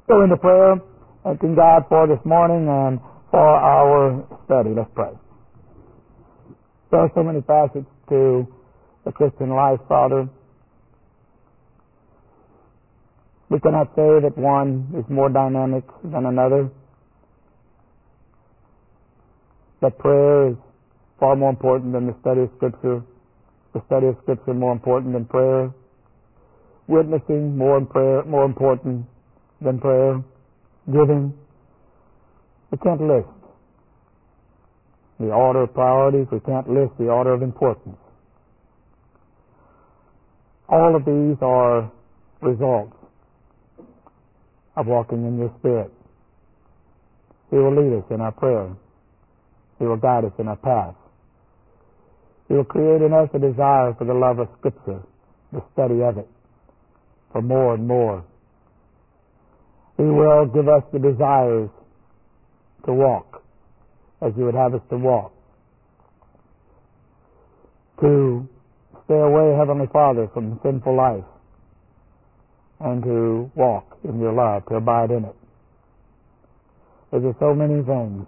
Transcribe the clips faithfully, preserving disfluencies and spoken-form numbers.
go into prayer, thanking God for this morning and for our study. Let's pray. There are so many facets to the Christian life, Father. We cannot say that one is more dynamic than another. That prayer is far more important than the study of Scripture. The study of Scripture more important than prayer. Witnessing more in prayer, more important than prayer. Giving. We can't list the order of priorities. We can't list the order of importance. All of these are results of walking in your Spirit. He will lead us in our prayer. He will guide us in our path. He will create in us a desire for the love of Scripture, the study of it, for more and more. He will give us the desires to walk as you would have us to walk. To stay away, Heavenly Father, from the sinful life and to walk in your love, to abide in it. There are so many things.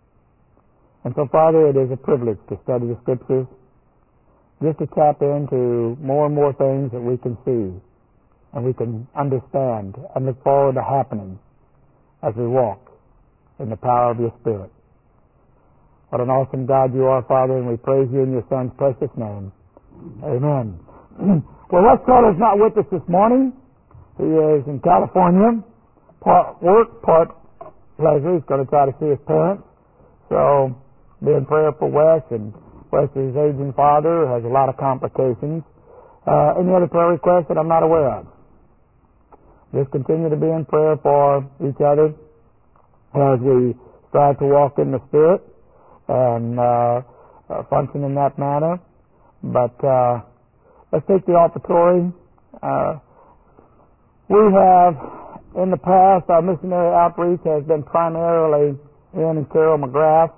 And so, Father, it is a privilege to study the Scriptures, just to tap into more and more things that we can see and we can understand and look forward to happening as we walk in the power of your Spirit. What an awesome God you are, Father, and we praise you in your Son's precious name. Amen. Well, Wes Carter's not with us this morning. He is in California, part work, part pleasure. He's going to try to see his parents. So, be in prayer for Wes, and Wes is aging father, has a lot of complications. Uh, any other prayer requests that I'm not aware of? Just continue to be in prayer for each other as we strive to walk in the Spirit and uh, uh, function in that manner. But uh, let's take the offertory. Uh, we have, in the past, our missionary outreach has been primarily Ian and Carol McGrath.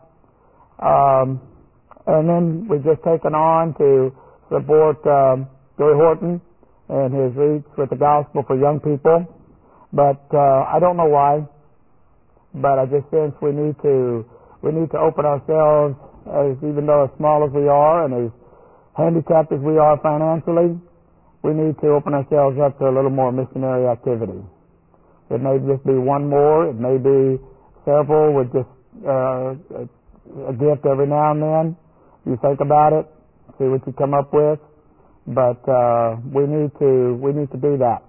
Um, and then we've just taken on to support um, Joey Horton and his reach with the gospel for young people. But uh, I don't know why, but I just sense we need to we need to open ourselves, as even though as small as we are and as handicapped as we are financially, we need to open ourselves up to a little more missionary activity. It may just be one more, it may be several with just uh, a gift every now and then. You think about it, see what you come up with. But uh, we need to we need to do that,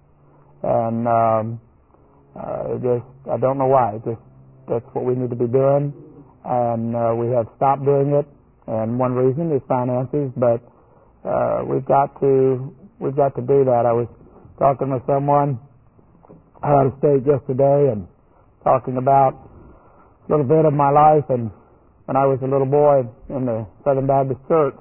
and um, uh, just I don't know why. Just that's what we need to be doing, and uh, we have stopped doing it. And one reason is finances, but uh, we've got to we've got to do that. I was talking with someone out of state yesterday, and talking about a little bit of my life, and when I was a little boy in the Southern Baptist Church.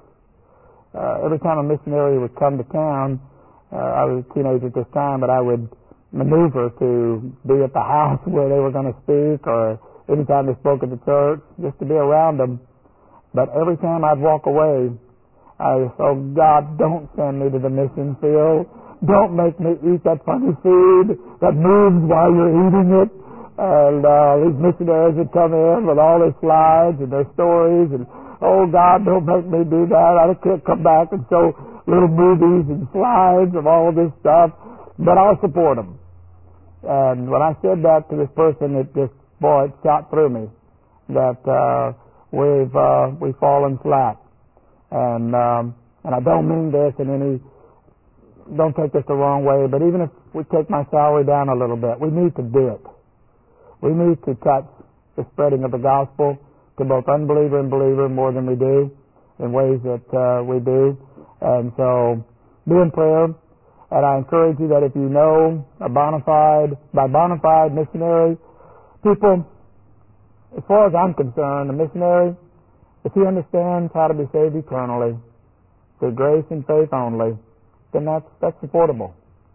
Uh, every time a missionary would come to town, uh, I was a teenager at this time, but I would maneuver to be at the house where they were going to speak, or anytime they spoke at the church, just to be around them. But every time I'd walk away, I was, oh God, don't send me to the mission field. Don't make me eat that funny food that moves while you're eating it. And uh, these missionaries would come in with all their slides and their stories, and oh God, don't make me do that. I can't come back and show little movies and slides of all this stuff, but I'll support them. And when I said that to this person, it just, boy, it shot through me that uh, we've uh, we've fallen flat. And um, and I don't mean this in any, don't take this the wrong way, but even if we take my salary down a little bit, we need to do it. We need to touch the spreading of the gospel to both unbeliever and believer more than we do, in ways that uh, we do. And so, be in prayer. And I encourage you that if you know a bona fide, by bona fide missionary, people, as far as I'm concerned, a missionary, if he understands how to be saved eternally through grace and faith only, then that's that's supportable.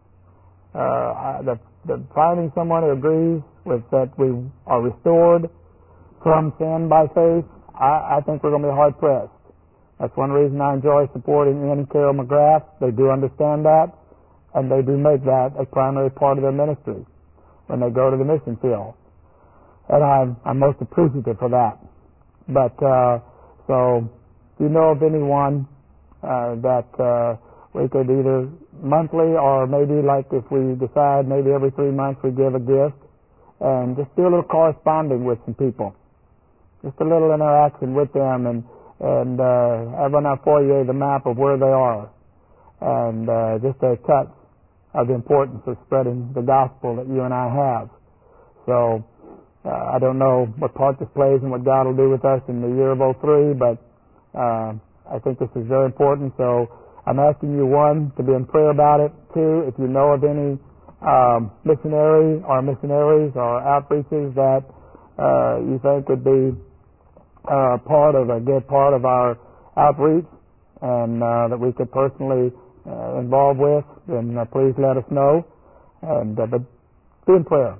Uh, the, the finding someone who agrees with that we are restored from sin by faith, I, I think we're going to be hard pressed. That's one reason I enjoy supporting Ian and Carol McGrath. They do understand that, and they do make that a primary part of their ministry. when they go to the mission field. And I'm, I'm most appreciative for that. But, uh, so, do you know of anyone uh, that uh, we could either monthly or maybe like if we decide maybe every three months we give a gift and just do a little corresponding with some people. Just a little interaction with them and, and uh, have on our foyer the map of where they are and uh, just a touch of the importance of spreading the gospel that you and I have. So, uh, I don't know what part this plays and what God will do with us in the year of oh three, but uh, I think this is very important. So I'm asking you, one, to be in prayer about it. Two, if you know of any um, missionary or missionaries or outreaches that uh, you think would be uh, part of a good part of our outreach and uh, that we could personally uh, involve with, then uh, please let us know. And uh, but be in prayer.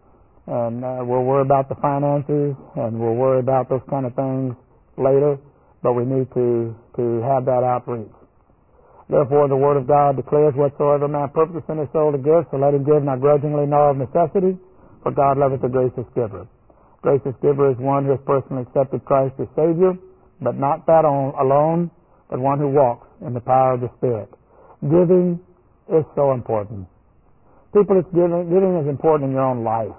And uh, we'll worry about the finances and we'll worry about those kind of things later, but we need to, to have that outreach. Therefore, the Word of God declares, whatsoever man purposes in his soul to give, so let him give not grudgingly nor of necessity, for God loveth the gracious giver. Gracious giver is one who has personally accepted Christ as Savior, but not that on, alone, but one who walks in the power of the Spirit. Giving is so important. People, it's giving, giving is important in your own life.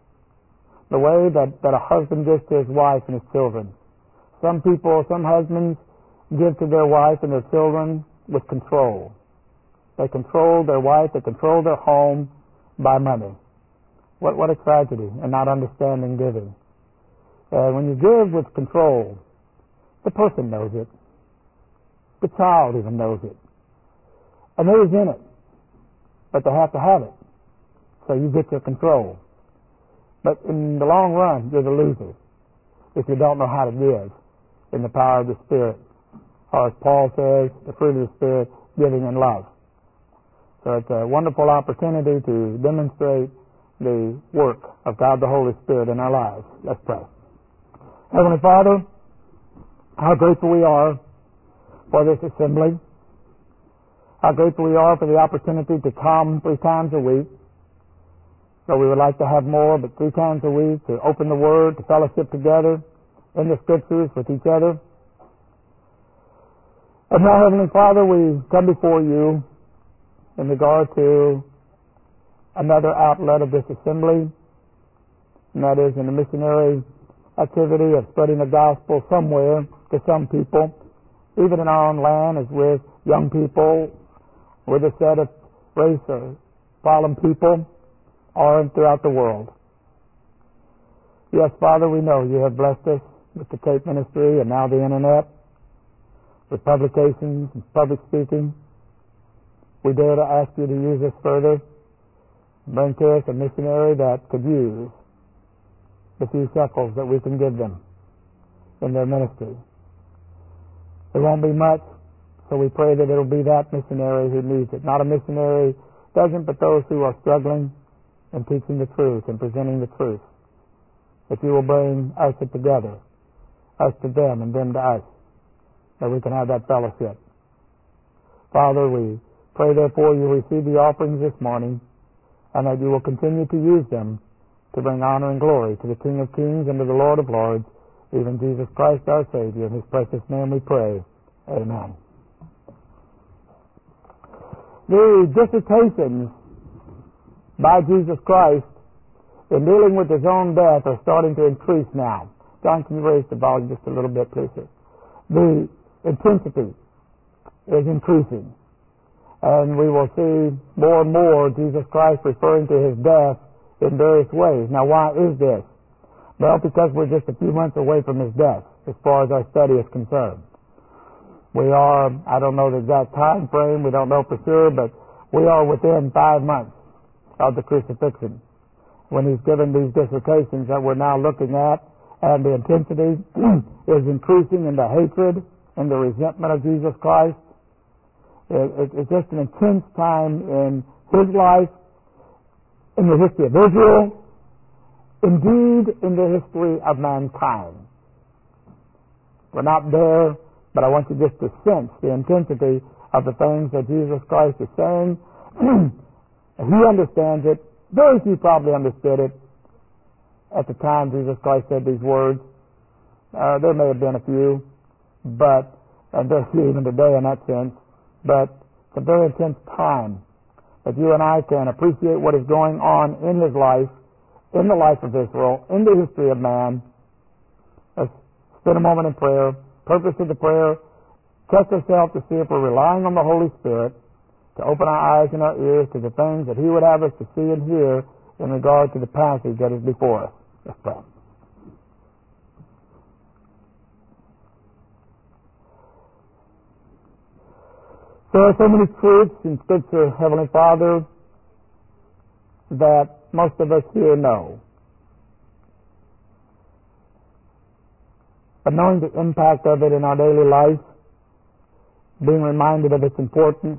The way that, that a husband gives to his wife and his children. Some people, some husbands give to their wife and their children with control. They control their wife, they control their home by money. What, what a tragedy, and not understanding giving. Uh, when you give with control, the person knows it. The child even knows it. And who's in it? But they have to have it. So you get your control. But in the long run, you're the loser if you don't know how to give in the power of the Spirit. Or as Paul says, the fruit of the Spirit, giving in love. So it's a wonderful opportunity to demonstrate the work of God the Holy Spirit in our lives. Let's pray. Heavenly Father, how grateful we are for this assembly. How grateful we are for the opportunity to come three times a week. So we would like to have more, but three times a week to open the Word, to fellowship together in the Scriptures with each other. And now, Heavenly Father, we come before you in regard to another outlet of this assembly, and that is in the missionary activity of spreading the gospel somewhere to some people, even in our own land, as with young people, with a set of race or fallen people, or throughout the world. Yes, Father, we know you have blessed us with the tape ministry and now the internet, with publications and public speaking. We dare to ask you to use us further, bring to us a missionary that could use the few shekels that we can give them in their ministry. It won't be much, so we pray that it'll be that missionary who needs it. Not a missionary doesn't, but those who are struggling in teaching the truth and presenting the truth. That you will bring us together, us to them and them to us, that we can have that fellowship. Father, we pray therefore you receive the offerings this morning and that you will continue to use them to bring honor and glory to the King of Kings and to the Lord of Lords, even Jesus Christ our Savior. In his precious name we pray. Amen. The dissertations by Jesus Christ in dealing with his own death are starting to increase now. John, can you raise the volume just a little bit, please? The intensity is increasing. And we will see more and more Jesus Christ referring to his death in various ways. Now, why is this? Well, because we're just a few months away from his death, as far as our study is concerned. We are, I don't know the exact time frame, we don't know for sure, but we are within five months of the crucifixion, when he's given these dissertations that we're now looking at, and the intensity is increasing in the hatred and the resentment of Jesus Christ. It, it, it's just an intense time in his life, in the history of Israel, indeed in the history of mankind. We're not there, but I want you just to sense the intensity of the things that Jesus Christ is saying. He understands it, Very few probably understood it at the time Jesus Christ said these words. Uh, there may have been a few, but, and there's few even today in that sense, but it's a very intense time that you and I can appreciate what is going on in his life, in the life of Israel, in the history of man. Let's spend a moment in prayer. Purpose of the prayer, test ourselves to see if we're relying on the Holy Spirit to open our eyes and our ears to the things that he would have us to see and hear in regard to the passage that is before us. Let's pray. There are so many truths in Scripture, Heavenly Father, that most of us here know. But knowing the impact of it in our daily life, being reminded of its importance,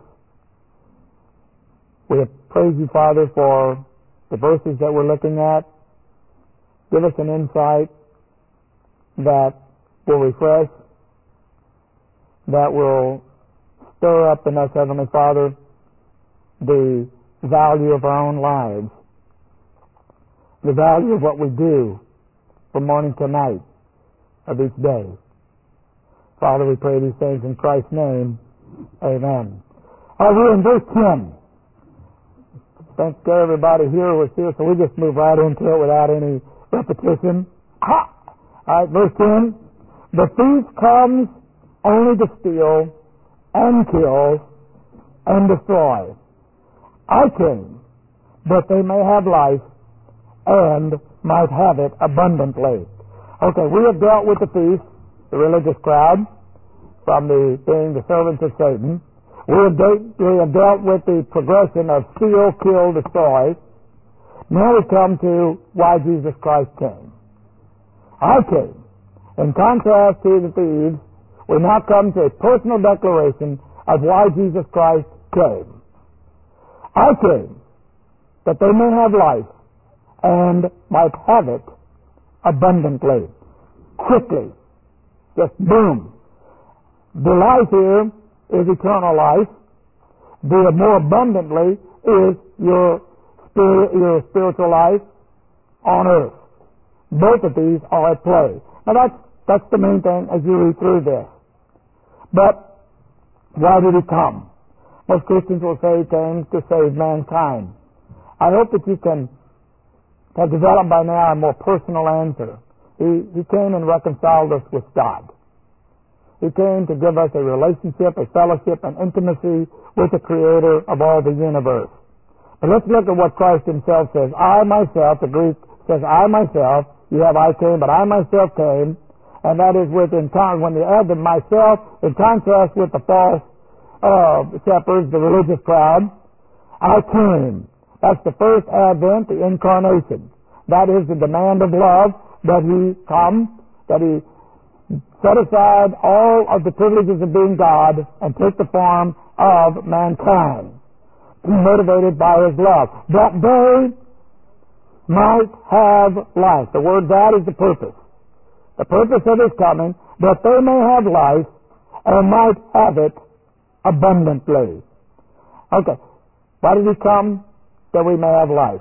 we praise you, Father, for the verses that we're looking at. Give us an insight that will refresh, that will stir up in us, Heavenly Father, the value of our own lives, the value of what we do from morning to night of each day. Father, we pray these things in Christ's name. Amen. All right, we're in verse ten. Thank everybody here was here, so we just move right into it without any repetition. Ha! All right, verse ten. The thief comes only to steal and kill and destroy. I came that they may have life and might have it abundantly. Okay, we have dealt with the thief, the religious crowd, from the being the servants of Satan. We have, de- we have dealt with the progression of steal, kill, destroy. Now we come to why Jesus Christ came. I came. In contrast to the thieves, we now come to a personal declaration of why Jesus Christ came. I came that they may have life and might have it abundantly, quickly, just boom. The life here is eternal life. The more abundantly is your spirit, your spiritual life on earth. Both of these are at play. Now that's that's the main thing as you read through this. But why did he come? Most Christians will say he came to save mankind. I hope that you can have developed by now a more personal answer. He, he came and reconciled us with God. He came to give us a relationship, a fellowship, an intimacy with the Creator of all the universe. But let's look at what Christ himself says. I myself, the Greek says, I myself, you have I came, but I myself came, and that is with in con- when you add the myself in contrast with the false uh, shepherds, the religious crowd. I came. That's the first advent, the incarnation. That is the demand of love, that he come, that he set aside all of the privileges of being God and take the form of mankind, motivated by his love, that they might have life. The word that is the purpose. The purpose of his coming, that they may have life and might have it abundantly. Okay. Why did he come? That we may have life.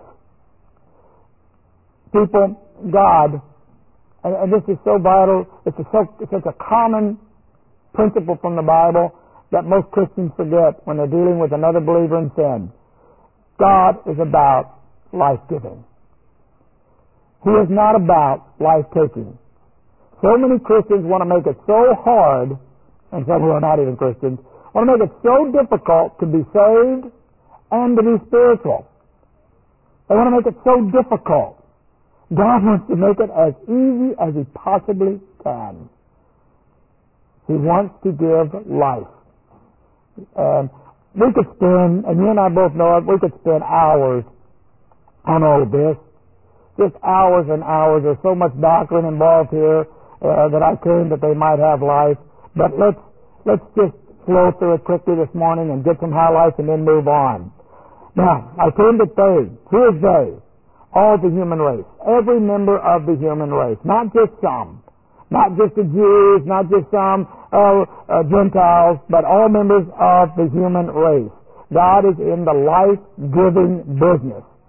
People, God, and, and this is so vital, it's, a so, it's such a common principle from the Bible that most Christians forget when they're dealing with another believer in sin. God is about life-giving. He is not about life-taking. So many Christians want to make it so hard, and some who are not even Christians, want to make it so difficult to be saved and to be spiritual. They want to make it so difficult. God wants to make it as easy as he possibly can. He wants to give life. And we could spend, and you and I both know it, we could spend hours on all of this. Just hours and hours. There's so much doctrine involved here uh, that I came that they might have life. But let's let's just flow through it quickly this morning and get some highlights and then move on. Now, I came that they, who is they? All the human race. Every member of the human race. Not just some. Not just the Jews, not just some uh, uh, Gentiles, but all members of the human race. God is in the life-giving business.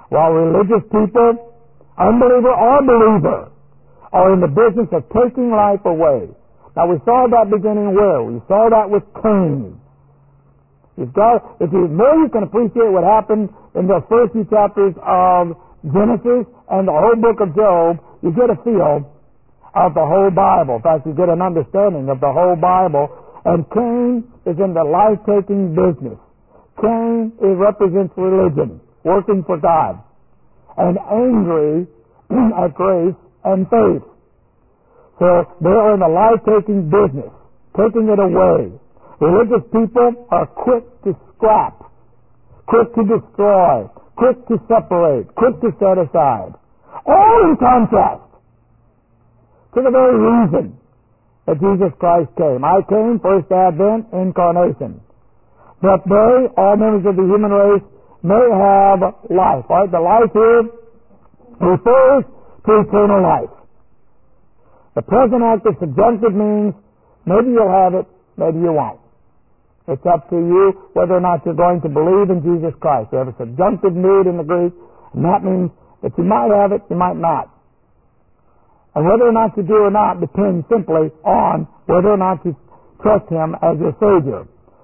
while religious people, unbeliever or believer, are in the business of taking life away. Now we saw that beginning where? We saw that with Cain. You've got, if you more you can appreciate what happened in the first few chapters of Genesis and the whole book of Job, you get a feel of the whole Bible. In fact, you get an understanding of the whole Bible. And Cain is in the life-taking business. Cain is, represents religion, working for God, and angry at grace and faith. So they're in the life-taking business, taking it away. Religious people are quick to scrap, quick to destroy, quick to separate, quick to set aside. All in contrast to the very reason that Jesus Christ came. I came, first advent, incarnation. That they, all members of the human race, may have life. Right? The life here refers to eternal life. The present active subjunctive means maybe you'll have it, maybe you won't. It's up to you whether or not you're going to believe in Jesus Christ. You have a subjunctive mood in the Greek, and that means that you might have it, you might not. And whether or not you do or not depends simply on whether or not you trust Him as your Savior.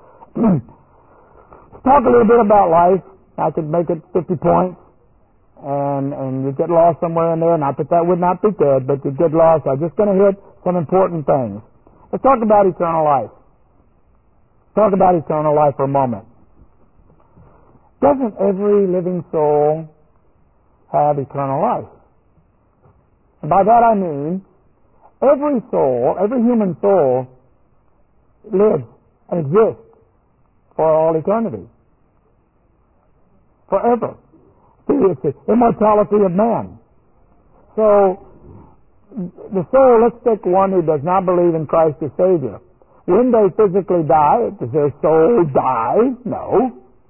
Let's talk a little bit about life. I could make it fifty points, and and you get lost somewhere in there. Not that that would not be good, but you get lost. I'm just going to hit some important things. Let's talk about eternal life. Talk about eternal life for a moment. Doesn't every living soul have eternal life? And by that I mean, every soul, every human soul lives and exists for all eternity. Forever. It's the immortality of man. So, the soul, let's take one who does not believe in Christ as Savior. When they physically die, does their soul die? No.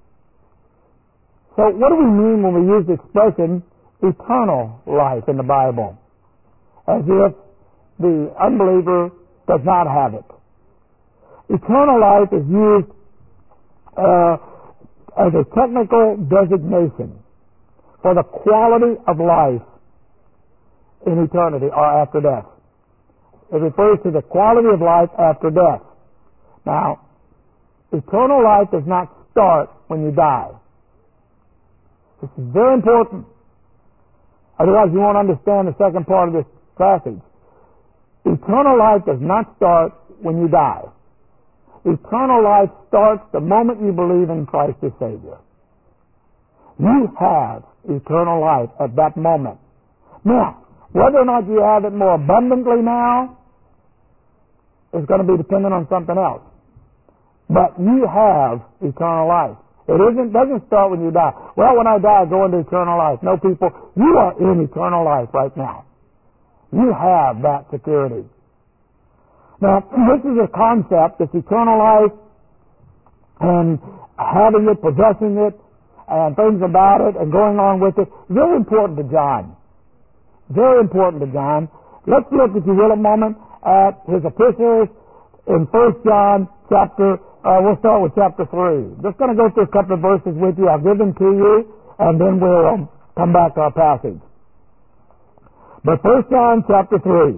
So what do we mean when we use the expression eternal life in the Bible? As if the unbeliever does not have it. Eternal life is used uh, as a technical designation for the quality of life in eternity or after death. It refers to the quality of life after death. Now, eternal life does not start when you die. This is very important. Otherwise, you won't understand the second part of this passage. Eternal life does not start when you die. Eternal life starts the moment you believe in Christ as Savior. You have eternal life at that moment. Now, whether or not you have it more abundantly now is going to be dependent on something else. But you have eternal life. It isn't doesn't start when you die. Well, when I die, I go into eternal life. No, people, you are in eternal life right now. You have that security. Now, this is a concept, this eternal life, and having it, possessing it, and things about it, and going on with it, very important to John. Very important to John. Let's look, if you will, a moment at his epistles in First John chapter, uh, we'll start with chapter three. Just going to go through a couple of verses with you. I'll give them to you, and then we'll um, come back to our passage. But First John chapter three.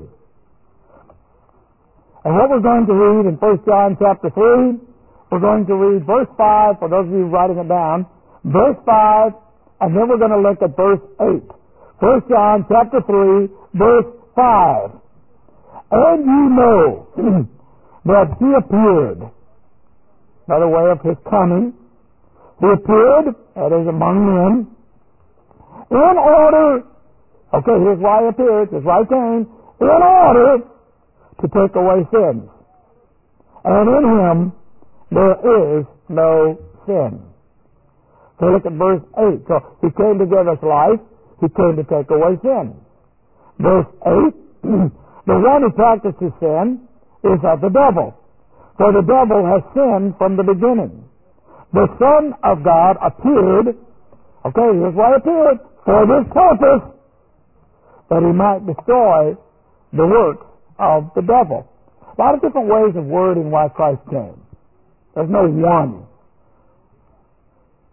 And what we're going to read in First John chapter three, we're going to read verse five, for those of you writing it down, verse five, and then we're going to look at verse eight. First John chapter three, verse five. And you know that he appeared, another way of his coming, he appeared, that is among men, in order, okay, here's why he appeared, here's why he came, in order to take away sins. And in him there is no sin. So look at verse eight. So he came to give us life, he came to take away sin. Verse eight, the one who practices sin is of the devil, for the devil has sinned from the beginning. The Son of God appeared, okay, here's why he appeared, for this purpose, that he might destroy the works of the devil. A lot of different ways of wording why Christ came. There's no one.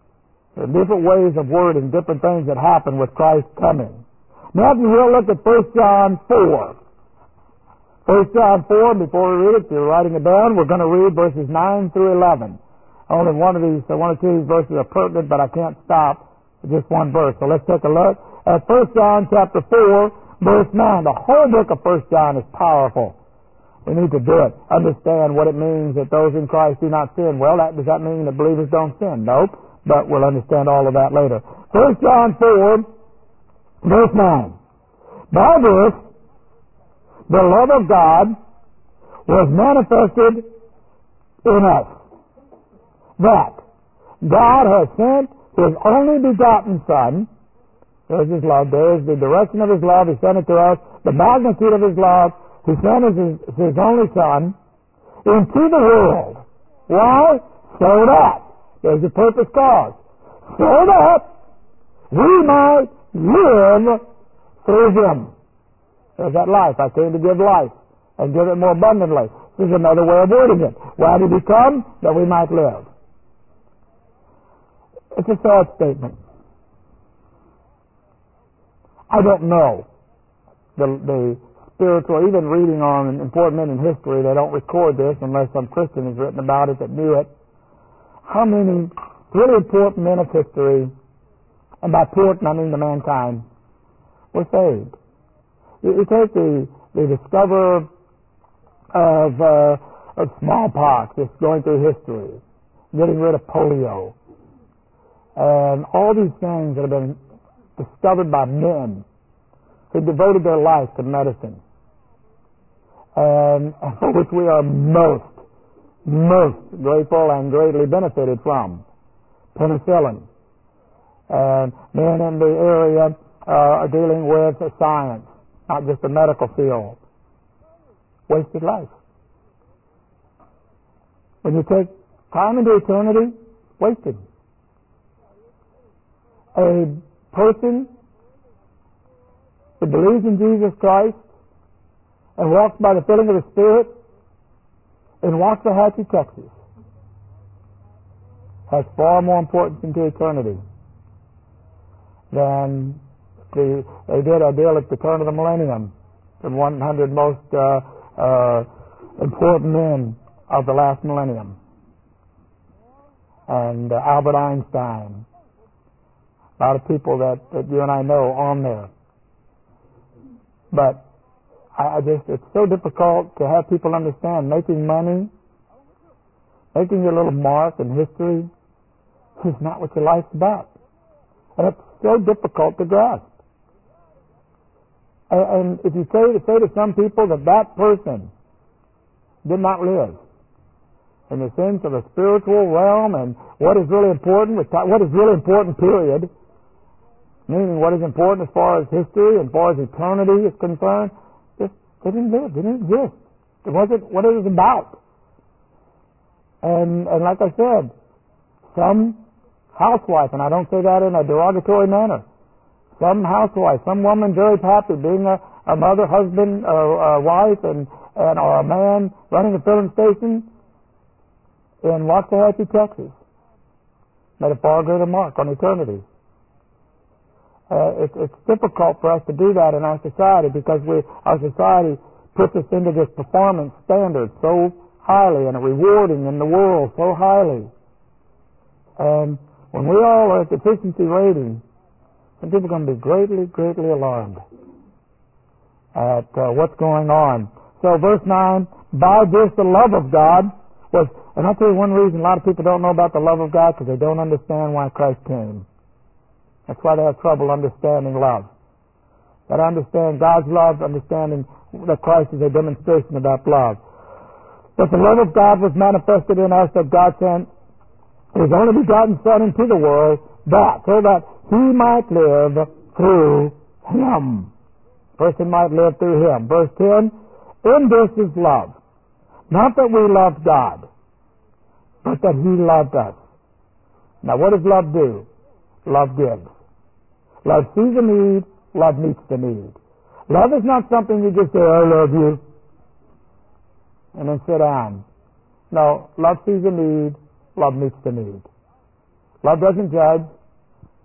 There are different ways of wording, different things that happen with Christ coming. Now, if you will, look at First John four. First John four, before we read it, if you're writing it down, we're going to read verses nine through eleven. Only one of these, uh, one or two of these verses are pertinent, but I can't stop at just one verse. So let's take a look at First John chapter four, verse nine. The whole book of First John is powerful. We need to do it. Understand what it means that those in Christ do not sin. Well, that, does that mean that believers don't sin? Nope. But we'll understand all of that later. First John four, verse nine. By this, the love of God was manifested in us, that God has sent His only begotten Son. There's His love. There's the direction of His love. He sent it to us. The magnitude of His love. He sent His, His only Son into the world. Why? So that, there's the purpose cause, so that we might live through Him. There's that life. I came to give life and give it more abundantly. This is another way of wording it. Why did He come? That we might live. It's a sad statement. I don't know the, the spiritual, even reading on important men in history, they don't record this unless some Christian has written about it that knew it. How many really important men of history, and by important I mean the mankind, were saved? You, you take the, the discoverer of, uh, of smallpox that's going through history, getting rid of polio, and all these things that have been discovered by men who devoted their life to medicine, and for which we are most, most grateful and greatly benefited from. Penicillin. And men in the area uh, are dealing with science, not just the medical field. Wasted life. When you take time into eternity, wasted. A person who believes in Jesus Christ and walks by the filling of the Spirit in Waxahachie, Texas, has far more importance into eternity than the, they did a deal at the turn of the millennium, the one hundred most uh, uh, important men of the last millennium. And uh, Albert Einstein, a lot of people that, that you and I know on there. But I, I just, it's so difficult to have people understand making money, making your little mark in history is not what your life's about. And it's so difficult to grasp. And, and if you say, say to some people that that person did not live in the sense of a spiritual realm and what is really important, what is really important, period, meaning what is important as far as history and as far as eternity is concerned, just, they didn't live, they didn't exist. It wasn't what it was about. And, and like I said, some housewife, and I don't say that in a derogatory manner, some housewife, some woman very happy being a, a mother, husband, or a wife, and, and or a man running a filling station in Waxahachie, Texas, made a far greater mark on eternity. Uh, it, it's difficult for us to do that in our society because we, our society puts us into this performance standard so highly and rewarding in the world so highly. And when we all are at the efficiency rating, some people are going to be greatly, greatly alarmed at uh, what's going on. So verse nine, by this the love of God was, and I'll tell you one reason a lot of people don't know about the love of God, because they don't understand why Christ came. That's why they have trouble understanding love. They don't understand God's love, understanding that Christ is a demonstration of that love. But the love of God was manifested in us, that God sent His only begotten Son into the world, that so that He might live through Him. Person might live through Him. Verse ten, in this is love. Not that we loved God, but that He loved us. Now what does love do? Love gives. Love sees a need, love meets the need. Love is not something you just say, I love you, and then sit down. No, love sees a need, love meets the need. Love doesn't judge,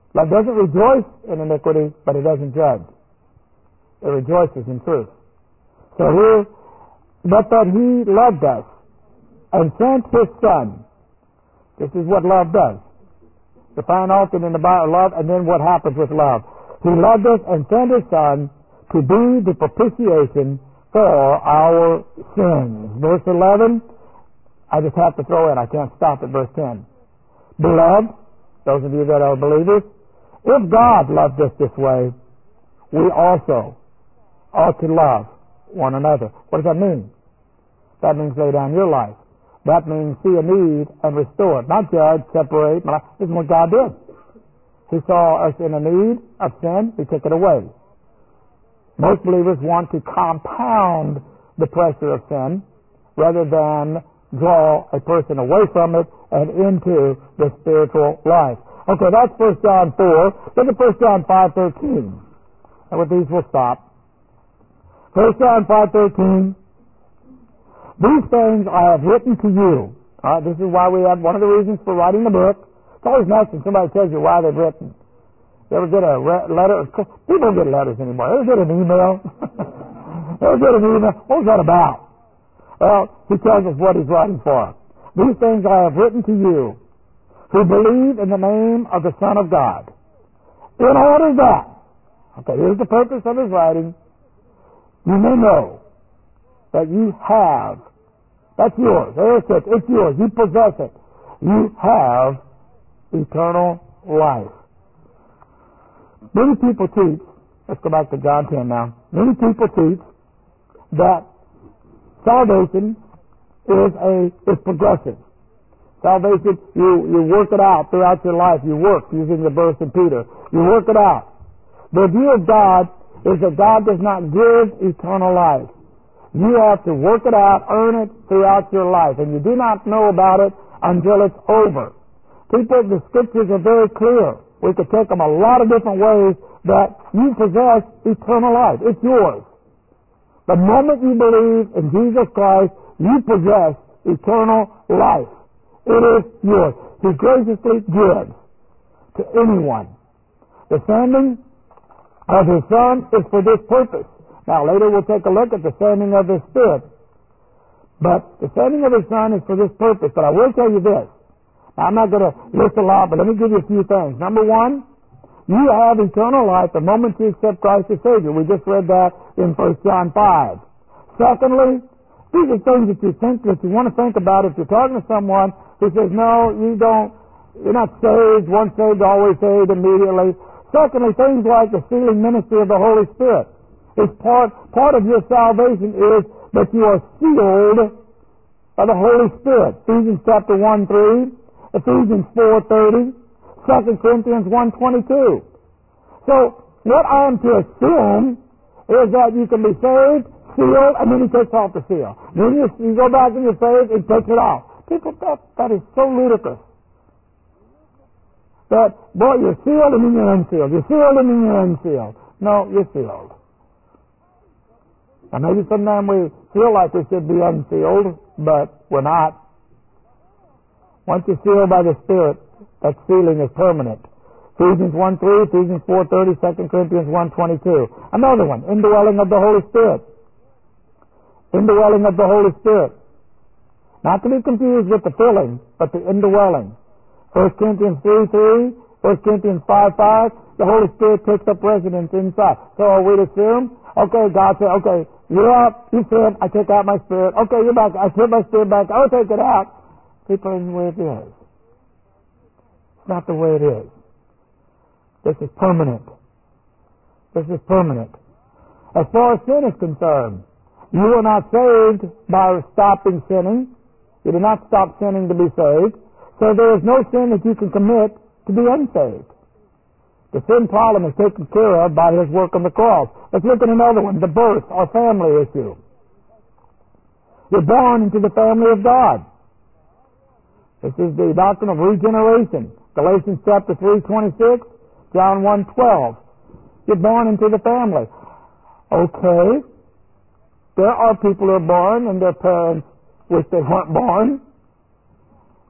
Love doesn't rejoice in iniquity, but it doesn't judge. It rejoices in truth. So here, but that he loved us and sent his Son. This is what love does. Define often in the Bible love, and then what happens with love. He loved us and sent his Son to be the propitiation for our sins. Verse eleven, I just have to throw in, I can't stop at verse ten. Beloved, those of you that are believers, if God loved us this way, we also ought to love one another. What does that mean? That means lay down your life. That means see a need and restore it. Not judge, separate. This is what God did. He saw us in a need of sin. He took it away. Most believers want to compound the pressure of sin rather than draw a person away from it and into the spiritual life. Okay, that's First John four. Look at First John five thirteen. And with these we'll stop. First John five thirteen. These things I have written to you. All right, this is why we have one of the reasons for writing the book. It's always nice when somebody tells you why they've written. You ever get a re- letter? People don't get letters anymore. You ever get an email? You ever get an email? What was that about? Well, he tells us what he's writing for. These things I have written to you who believe in the name of the Son of God. In order that, okay, here's the purpose of his writing, you may know that you have, that's yours, there it is, it's yours, you possess it, you have eternal life. Many people teach, let's go back to John ten now, many people teach that salvation is a is progressive. Salvation, you, you work it out throughout your life. You work, using the verse in Peter. You work it out. The view of God is that God does not give eternal life. You have to work it out, earn it throughout your life, and you do not know about it until it's over. People, the scriptures are very clear. We could take them a lot of different ways that you possess eternal life. It's yours. The moment you believe in Jesus Christ, you possess eternal life. It is yours. He graciously gives to anyone. The sending of His Son is for this purpose. Now, later we'll take a look at the sending of His Spirit. But the sending of His Son is for this purpose. But I will tell you this. Now, I'm not going to list a lot, but let me give you a few things. Number one, you have eternal life the moment you accept Christ as Savior. We just read that in First John five. Secondly, these are things that you think, that you want to think about if you're talking to someone who says, no, you don't, you're not saved, once saved, always saved immediately. Secondly, things like the sealing ministry of the Holy Spirit. It's part, part of your salvation is that you are sealed by the Holy Spirit. Ephesians chapter one three, Ephesians four thirty, Second Corinthians one twenty-two. So, what I am to assume is that you can be saved, sealed, and then He takes off the seal. Then you, you go back and you're saved, and takes it off. People, that, that is so ludicrous. That, boy, you're sealed and then you're unsealed. You're sealed and then you're unsealed. No, you're sealed. And maybe sometimes we feel like we should be unsealed, but we're not. Once you're sealed by the Spirit, that sealing is permanent. Ephesians one three, Ephesians four thirty, Second Corinthians one twenty-two. Another one, indwelling of the Holy Spirit. Indwelling of the Holy Spirit. Not to be confused with the filling, but the indwelling. First Corinthians three three, First Corinthians five five, the Holy Spirit takes up residence inside. So we'd assume, okay, God said, okay, you're out, you sin, I take out my spirit. Okay, you're back, I take my spirit back, I'll take it out. People, isn't the way it is. It's not the way it is. This is permanent. This is permanent. As far as sin is concerned, you are not saved by stopping sinning. You do not stop sinning to be saved. So there is no sin that you can commit to be unsaved. The sin problem is taken care of by His work on the cross. Let's look at another one, the birth or family issue. You're born into the family of God. This is the doctrine of regeneration. Galatians chapter three twenty-six, John one twelve. You're born into the family. Okay. There are people who are born and their parents wish they weren't born.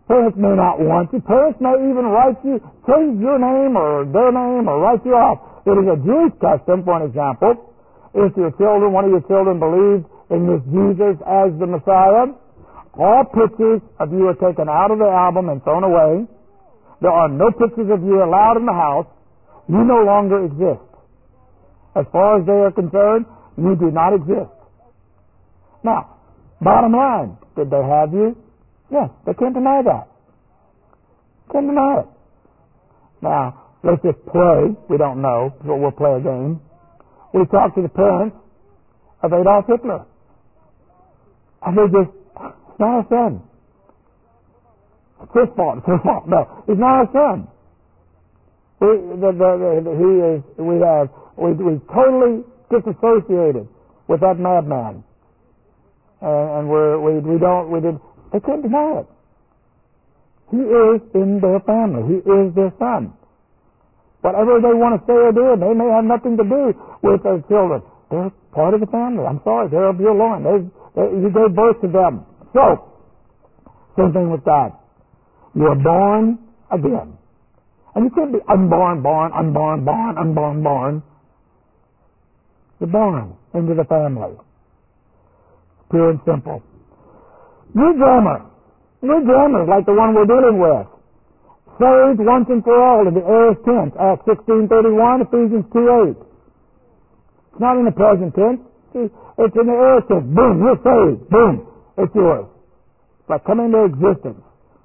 Parents may not want you. Parents may even write you, change your name or their name or write you off. It is a Jewish custom, for an example, if your children, one of your children believed in this Jesus as the Messiah, all pictures of you are taken out of the album and thrown away. There are no pictures of you allowed in the house. You no longer exist. As far as they are concerned, you do not exist. Now, bottom line, did they have you? Yes, they can't deny that. Can't deny it. Now, let's just play. We don't know, so we'll play a game. We talk to the parents of Adolf Hitler. And they just, it's not our son. It's his fault. It's his fault. No, he's not our son. We, the, the, the, he is, we have, we, we totally disassociated with that madman. And, and we're, we, we don't, we did, they can't deny it. He is in their family. He is their son. Whatever they want to say or do, they may have nothing to do with their children. They're part of the family. I'm sorry, they're of your line. They, they, you gave birth to them. So, same thing with God. You are born again. And you can't be unborn, born, unborn, born, unborn, born. You're born into the family. Pure and simple. New grammar. New grammar like the one we're dealing with. Saved once and for all in the aorist tense. Acts sixteen thirty-one, Ephesians two eight. It's not in the present tense. It's in the aorist tense. Boom, you're saved. Boom, it's yours. It's like coming into existence.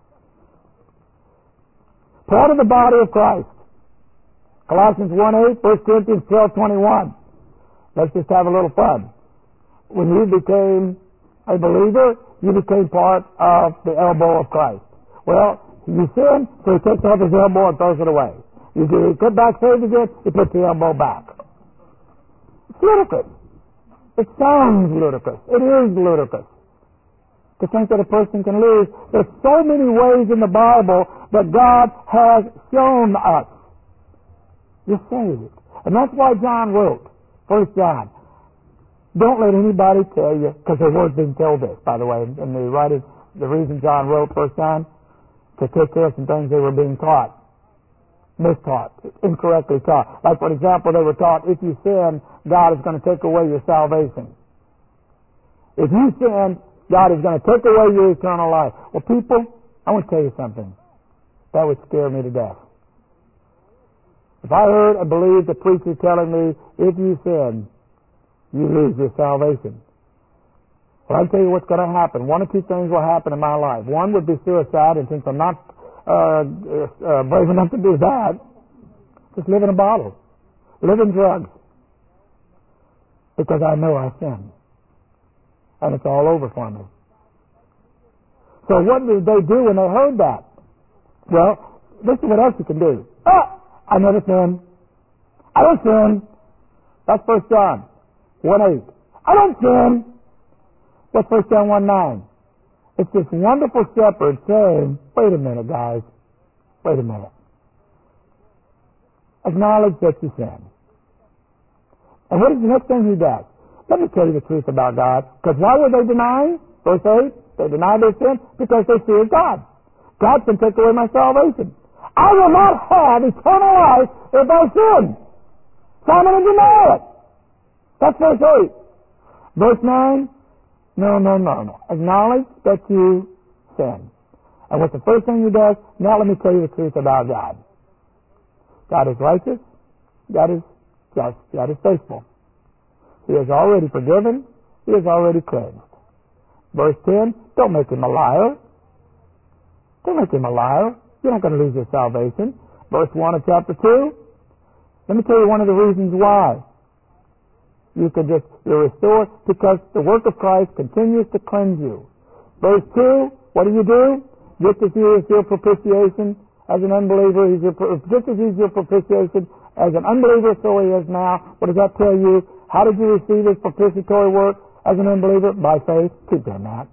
Part of the body of Christ. Colossians one eight, First Corinthians twelve twenty-one. Let's just have a little fun. When you became a believer, you became part of the elbow of Christ. Well, you sin, so he takes off his elbow and throws it away. You get back saved again, he puts the elbow back. It's ludicrous. It sounds ludicrous. It is ludicrous to think that a person can lose. There's so many ways in the Bible that God has shown us. You're saved. And that's why John wrote, First John, don't let anybody tell you, because the Word didn't tell this, by the way, in the writing, the reason John wrote First John, to take care of some things they were being taught, mistaught, incorrectly taught. Like, for example, they were taught, if you sin, God is going to take away your salvation. If you sin, God is going to take away your eternal life. Well, people, I want to tell you something. That would scare me to death. If I heard and believed a preacher telling me, if you sin, you lose your salvation. Well, I'll tell you what's going to happen. One or two things will happen in my life. One would be suicide, and since I'm not uh, uh, brave enough to do that, just live in a bottle. Live in drugs. Because I know I sin. And it's all over for me. So what did they do when they heard that? Well, this is what else you can do. Ah! I never sin. I don't sin. That's First John one eight. I don't sin. What's First John one nine? It's this wonderful shepherd saying, wait a minute, guys. Wait a minute. Acknowledge that you sin. And what is the next thing he does? Let me tell you the truth about God. Because why were they denying? Verse eight, they denied their sin because they feared God. God can take away my salvation. I will not have eternal life if I sin. So I'm going to deny it. That's verse eight. Verse nine, no, no, no, no. Acknowledge that you sin. And what's the first thing he does? Now let me tell you the truth about God. God is righteous. God is just. God is faithful. He has already forgiven. He has already cleansed. Verse ten, don't make him a liar. Don't make him a liar. You're not going to lose your salvation. Verse one of chapter two, let me tell you one of the reasons why. You can just, you're restored because the work of Christ continues to cleanse you. Verse two, what do you do? Just as he is your propitiation as an unbeliever, he's your, just as he's your propitiation as an unbeliever, so he is now. What does that tell you? How did you receive his propitiatory work as an unbeliever? By faith. Keep doing that.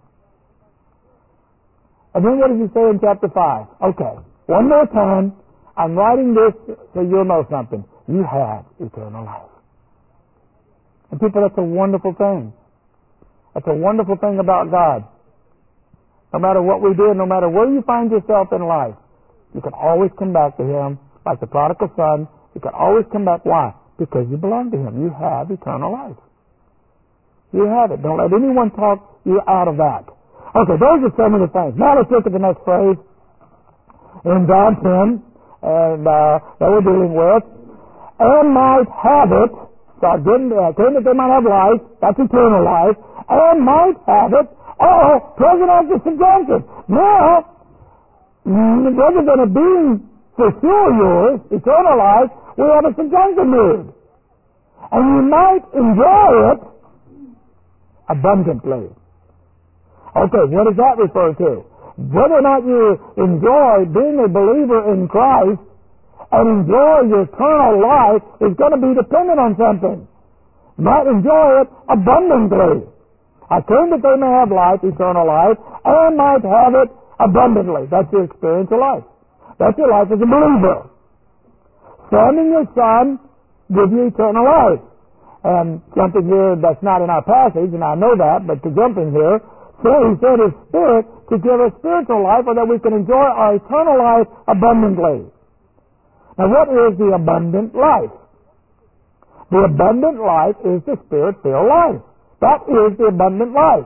And then what does he say in chapter five? Okay, one more time. I'm writing this so you'll know something. You have eternal life. And people, that's a wonderful thing. That's a wonderful thing about God. No matter what we do, no matter where you find yourself in life, you can always come back to Him like the prodigal son. You can always come back. Why? Because you belong to Him. You have eternal life. You have it. Don't let anyone talk you out of that. Okay, those are some of the things. Now let's look at the next phrase in John ten, and uh, that we're dealing with. And might have it. So again, uh, came that they might have life. That's eternal life. And might have it. Oh, present active subjunctive. Now, rather than it being for sure yours, eternal life, we have a subjunctive mood. And you might enjoy it abundantly. Okay, what does that refer to? Whether or not you enjoy being a believer in Christ and enjoy your eternal life is going to be dependent on something. You might enjoy it abundantly. I came that they may have life, eternal life, and might have it abundantly. That's your experience of life. That's your life as a believer. Standing your Son gives you eternal life. And jumping here, that's not in our passage, and I know that, but to jump in here, so He sent His Spirit to give us spiritual life so that we can enjoy our eternal life abundantly. Now, what is the abundant life? The abundant life is the Spirit-filled life. That is the abundant life.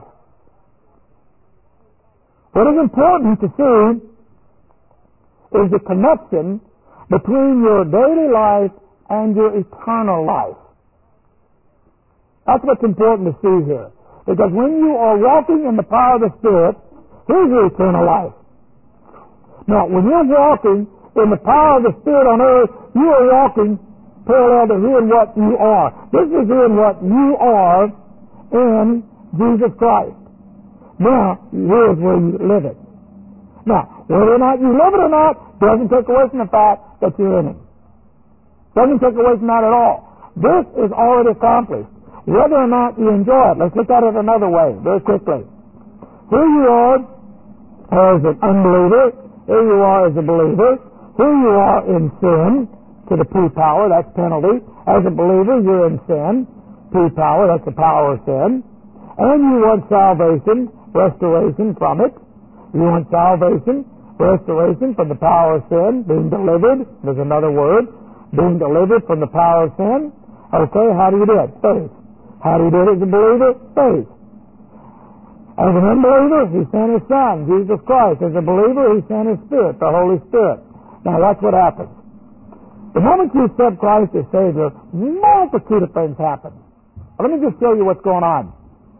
What is important to see is the connection between your daily life and your eternal life. That's what's important to see here. Because when you are walking in the power of the Spirit, here's your eternal life. Now, when you're walking in the power of the Spirit on earth, you are walking parallel to who and what you are. This is who and what you are in Jesus Christ. Now, here's where you live it. Now, whether or not you live it or not doesn't take away from the fact that you're in it. Doesn't take away from that at all. This is already accomplished. Whether or not you enjoy it, let's look at it another way, very quickly. Here you are as an unbeliever. Here you are as a believer. Here you are in sin to the P-power, that's penalty. As a believer, you're in sin. P-power, that's the power of sin. And you want salvation, restoration from it. You want salvation, restoration from the power of sin, being delivered. There's another word. Being delivered from the power of sin. Okay, how do you do it? Faith. How do you do it as a believer? Faith. As an unbeliever, He sent His Son, Jesus Christ. As a believer, He sent His Spirit, the Holy Spirit. Now, that's what happens. The moment you accept Christ as Savior, multitude of things happen. Let me just show you what's going on.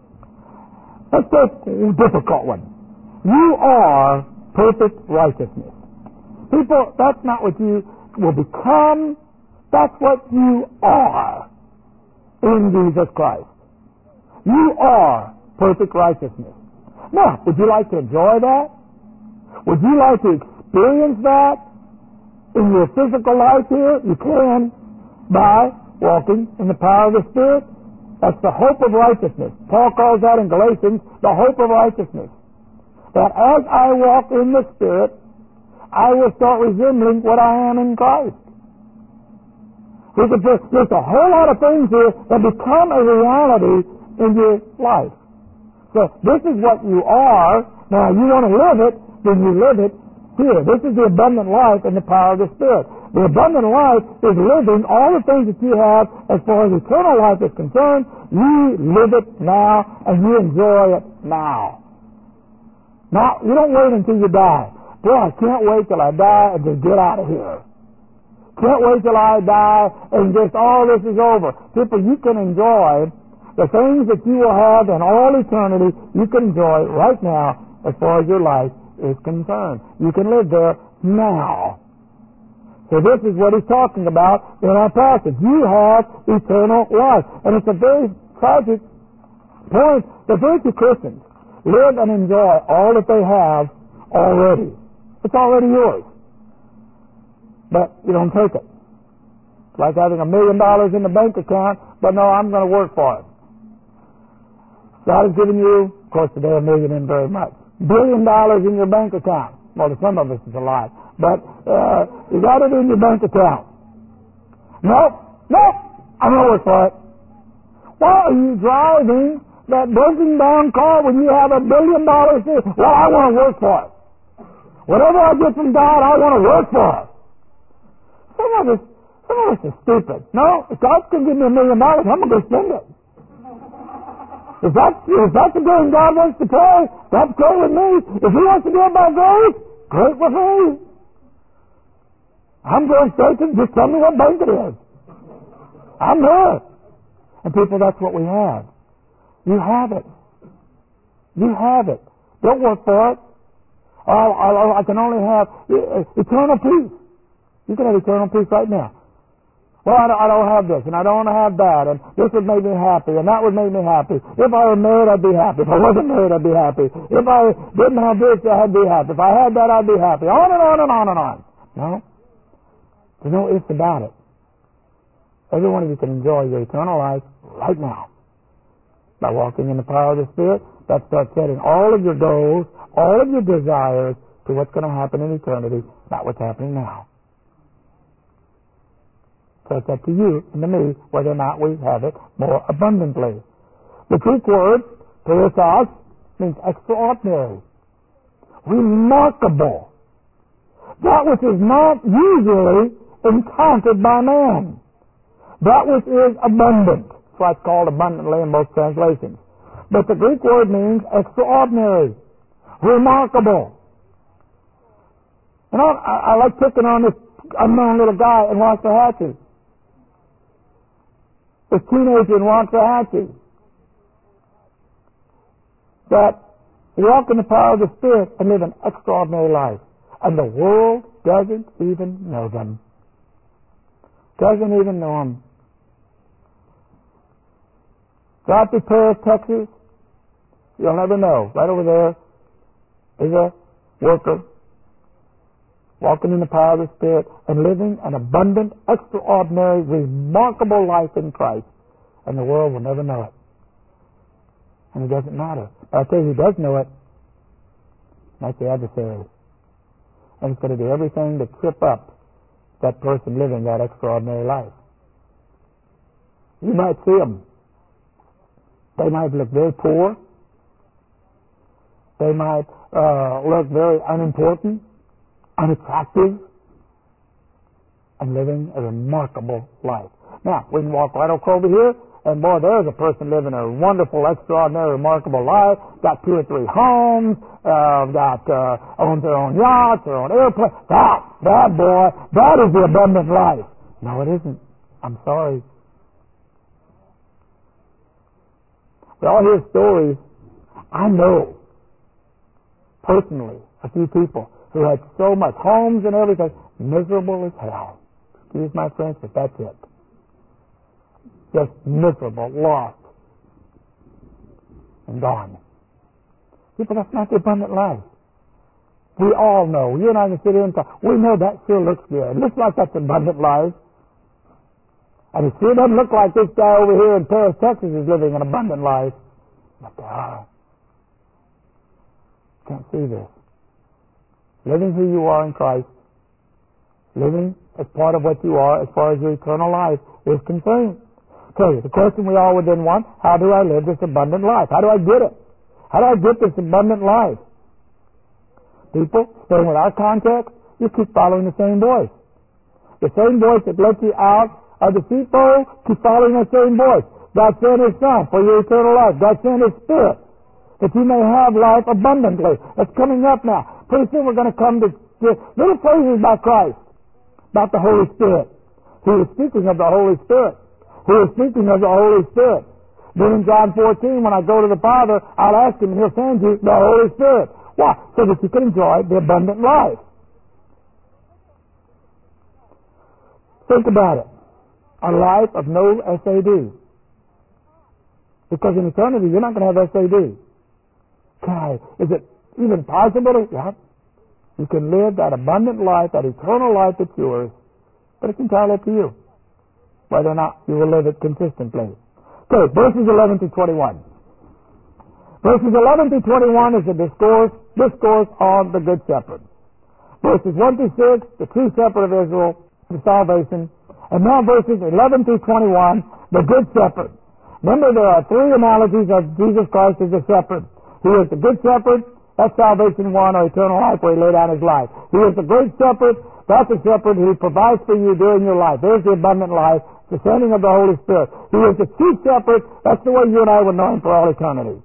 Let's take a difficult one. You are perfect righteousness. People, that's not what you will become. That's what you are in Jesus Christ. You are perfect righteousness. Now, would you like to enjoy that? Would you like to experience that in your physical life here? You can by walking in the power of the Spirit. That's the hope of righteousness. Paul calls that in Galatians the hope of righteousness. That as I walk in the Spirit, I will start resembling what I am in Christ. There's a whole lot of things here that become a reality in your life. So this is what you are. Now you want to live it, then you live it here. This is the abundant life in the power of the Spirit. The abundant life is living all the things that you have as far as eternal life is concerned. You live it now and you enjoy it now. Now, you don't wait until you die. Boy, I can't wait till I die and just get out of here. Can't wait till I die and just all this is over. People, you can enjoy the things that you will have in all eternity. You can enjoy right now as far as your life is concerned. You can live there now. So this is what he's talking about in our passage. You have eternal life. And it's a very tragic point that very few Christians live and enjoy all that they have already. It's already yours. But you don't take it. It's like having a million dollars in the bank account, but no, I'm going to work for it. God has given you, of course today a million isn't very much, billion dollars in your bank account. Well, to some of us it's a lie. But uh, you got it in your bank account. Nope, nope, I'm going to work for it. Well, are you driving that breaking down car when you have a billion dollars? Well, I want to work for it. Whatever I get from God, I want to work for it. Some of us, some of us are stupid. No, if God can give me a million dollars, I'm going to go spend it. If that's, if that's the game God wants to play, that's great with me. If He wants to do it by grace, great with me. I'm going straight to, just tell me what bank it is. I'm there. And people, that's what we have. You have it. You have it. Don't work for it. Oh, I, I can only have eternal peace. You can have eternal peace right now. Well, I don't, I don't have this, and I don't want to have that, and this would make me happy, and that would make me happy. If I were married, I'd be happy. If I wasn't married, I'd be happy. If I didn't have this, I'd be happy. If I had that, I'd be happy. On and on and on and on. No. There's no ifs about it. Every one of you can enjoy your eternal life right now. By walking in the power of the Spirit, that starts setting all of your goals, all of your desires to what's going to happen in eternity, not what's happening now. So it's up to you and to me whether or not we have it more abundantly. The Greek word, perissos, means extraordinary, remarkable, that which is not usually encountered by man, that which is abundant. That's why it's called abundantly in most translations. But the Greek word means extraordinary, remarkable. You know, I, I like picking on this unknown little guy in Waxahachie. This teenager in Waxahachie that walk in the power of the Spirit and live an extraordinary life. And the world doesn't even know them. Doesn't even know them. Out to Paris, Texas, you'll never know. Right over there is a worker walking in the power of the Spirit and living an abundant, extraordinary, remarkable life in Christ. And the world will never know it. And it doesn't matter. But I'll tell you who does know it. That's the adversary. And it's going to do everything to trip up that person living that extraordinary life. You might see them. They might look very poor. They might uh, look very unimportant, unattractive, and living a remarkable life. Now, we can walk right over here, and boy, there's a person living a wonderful, extraordinary, remarkable life, got two or three homes, uh, got, uh, owns their own yachts, their own airplane. That, that boy, that is the abundant life. No, it isn't. I'm sorry. We all hear stories. I know, personally, a few people who had so much, homes and everything, miserable as hell. Excuse my French, but that's it. Just miserable, lost, and gone. People, that's not the abundant life. We all know. You and I can sit here and talk. We know that sure looks good. It looks like that's abundant life. And it sure doesn't look like this guy over here in Paris, Texas is living an abundant life. But they are. Can't see this. Living who you are in Christ, living as part of what you are as far as your eternal life is concerned. Okay, the question we all would then want, how do I live this abundant life? How do I get it? How do I get this abundant life? People, staying with our context, you keep following the same voice. The same voice that lets you out of the sheepfold, keep following that same voice. God sent His Son for your eternal life. God sent His Spirit that you may have life abundantly. That's coming up now. Pretty soon we're going to come to, to little phrases about Christ, about the Holy Spirit. He was speaking of the Holy Spirit. He was speaking of the Holy Spirit. Then in John fourteen, when I go to the Father, I'll ask Him and He'll send you the Holy Spirit. Why? So that you can enjoy the abundant life. Think about it. A life of no S A D. Because in eternity, you're not going to have S A D. God, is it even possible? To, yeah. You can live that abundant life, that eternal life that's yours, but it's entirely up to you whether or not you will live it consistently. Okay, verses eleven to twenty-one. Verses eleven to twenty-one is a discourse, discourse on the Good Shepherd. Verses one to six, the true shepherd of Israel, the salvation. And now verses eleven to twenty-one, the Good Shepherd. Remember, there are three analogies of Jesus Christ as a shepherd. He is the good shepherd. That's salvation one, or eternal life, where he laid down his life. He is the great shepherd. That's a shepherd who provides for you during your life. There's the abundant life, the sending of the Holy Spirit. He is the chief shepherd. That's the way you and I would know him for all eternity.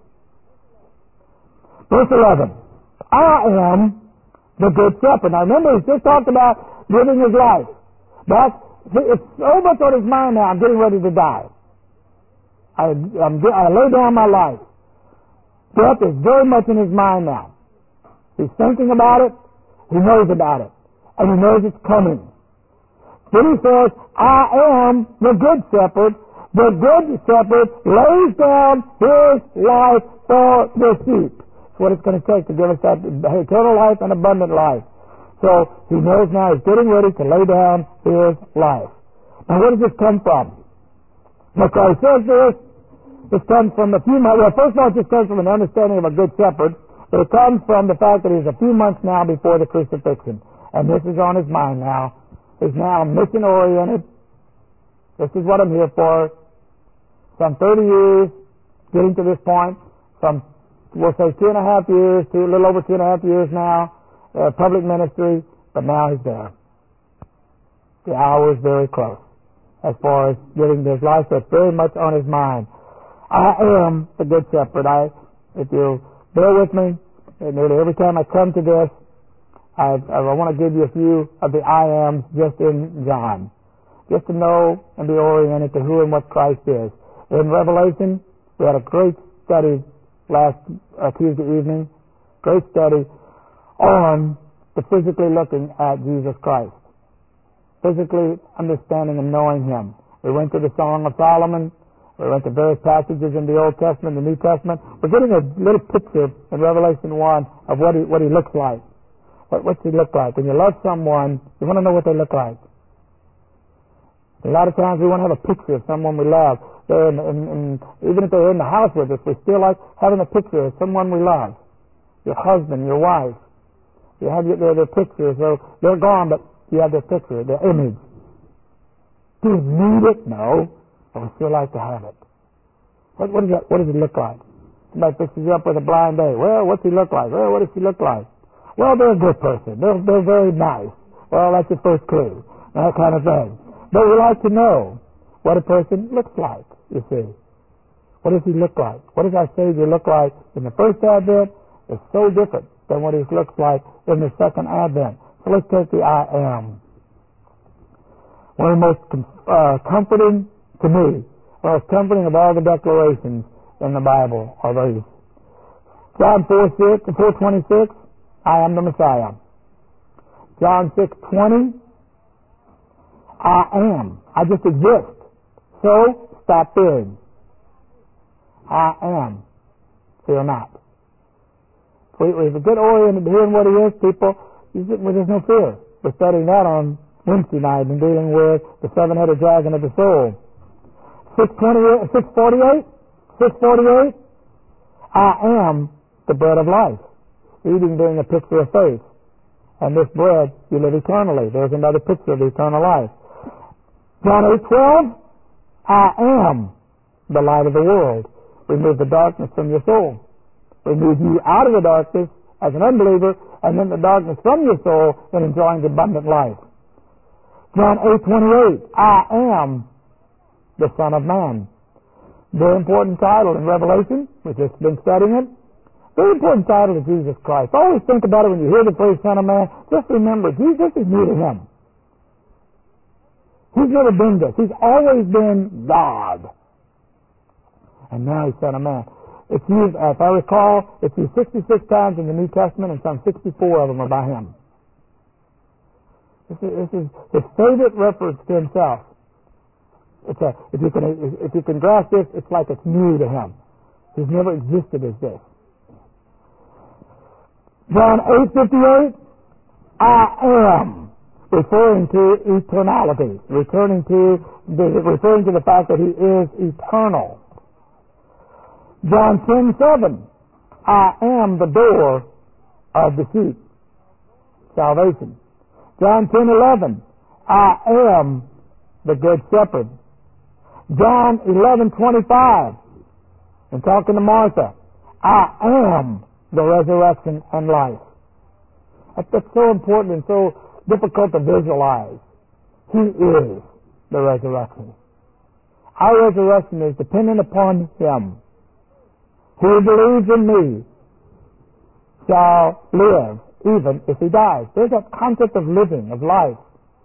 Verse eleven. I am the good shepherd. Now remember, he's just talked about giving his life. But it's so much on his mind now, I'm getting ready to die. I, I'm, I lay down my life. Death is very much in his mind now. He's thinking about it. He knows about it. And he knows it's coming. Then he says, I am the good shepherd. The good shepherd lays down his life for the sheep. That's what it's going to take to give us that eternal life and abundant life. So he knows now he's getting ready to lay down his life. Now where does this come from? Look, he says this. This comes from a few months. Well, first of all, it just comes from an understanding of a good shepherd. But it comes from the fact that he's a few months now before the crucifixion. And this is on his mind now. He's now mission-oriented. This is what I'm here for. Some thirty years, getting to this point. Some, we'll say two and a half years, two, a little over two and a half years now, uh, public ministry. But now he's there. The hour is very close as far as getting his life. So it's very much on his mind. I am the good shepherd. I, if you bear with me, and every time I come to this, I, I want to give you a few of the I ams just in John, just to know and be oriented to who and what Christ is. In Revelation, we had a great study last uh, Tuesday evening, great study on the physically looking at Jesus Christ, physically understanding and knowing him. We went to the Song of Solomon. We went to various passages in the Old Testament, the New Testament. We're getting a little picture in Revelation one of what he, what he looks like. What, what's he look like? When you love someone, you want to know what they look like. A lot of times we want to have a picture of someone we love. They're in, in, in, even if they're in the house with us, we still like having a picture of someone we love. Your husband, your wife. You have your, their, their picture. So they're gone, but you have their picture, their image. Do you need it? No. But we still like to have it. What, what, does that, what does it look like? Somebody fixes you up with a blind date. Well, what's he look like? Well, what does he look like? Well, they're a good person. They're, they're very nice. Well, that's your first clue. That kind of thing. But we like to know what a person looks like, you see. What does he look like? What does our Savior look like in the first advent? It's so different than what he looks like in the second advent. So let's take the I am. One of the most uh, comforting to me, one of the most comforting of all the declarations in the Bible are these. John four twenty-six, I am the Messiah. John six twenty, I am. I just exist. So stop fearing. I am. Fear not. If we, if we get oriented to hearing what he is, people, well, there's no fear. We're studying that on Wednesday night and dealing with the seven-headed dragon of the soul. six forty-eight, six forty-eight, I am the bread of life. Eating being a picture of faith. And this bread, you live eternally. There's another picture of eternal life. John eight twelve, I am the light of the world. Remove the darkness from your soul. Remove you out of the darkness as an unbeliever, and then the darkness from your soul in enjoying the abundant life. John eight twenty-eight, I am the Son of Man. Very important title in Revelation. We've just been studying it. Very important title to Jesus Christ. Always think about it when you hear the phrase Son of Man. Just remember, Jesus is new to him. He's never been this. He's always been God. And now he's Son of Man. It's used, if I recall, it's used sixty-six times in the New Testament, and some sixty-four of them are by him. This is, this is his favorite reference to himself. It's a, if you can, if you can grasp this, it's like it's new to him. He's never existed as this. John eight fifty-eight, I am, referring to eternality, returning to the, referring to the fact that he is eternal. John ten seven, I am the door of the sheep, salvation. John ten eleven, I am the good shepherd. John eleven twenty-five, and talking to Martha, I am the resurrection and life. That's, that's so important and so difficult to visualize. He is the resurrection. Our resurrection is dependent upon Him. Who believes in me shall live even if he dies. There's that concept of living, of life.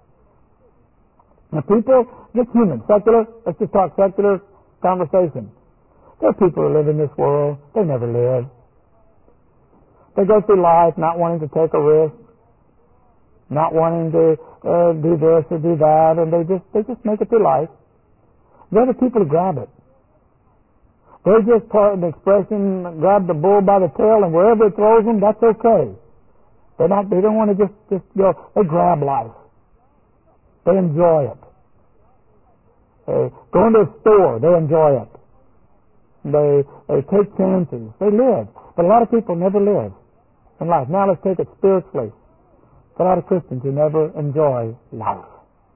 Now people, just human, secular, let's just talk secular conversation. There are people who live in this world, they never live. They go through life not wanting to take a risk, not wanting to uh, do this or do that, and they just they just make it through life. There are the people who grab it. They just, part the expression, grab the bull by the tail, and wherever it throws them, that's okay. They're not, they don't want to just, just go, they grab life. They enjoy it. They go into a store, they enjoy it. They, they take chances. They live. But a lot of people never live in life. Now let's take it spiritually. There are a lot of Christians who never enjoy life.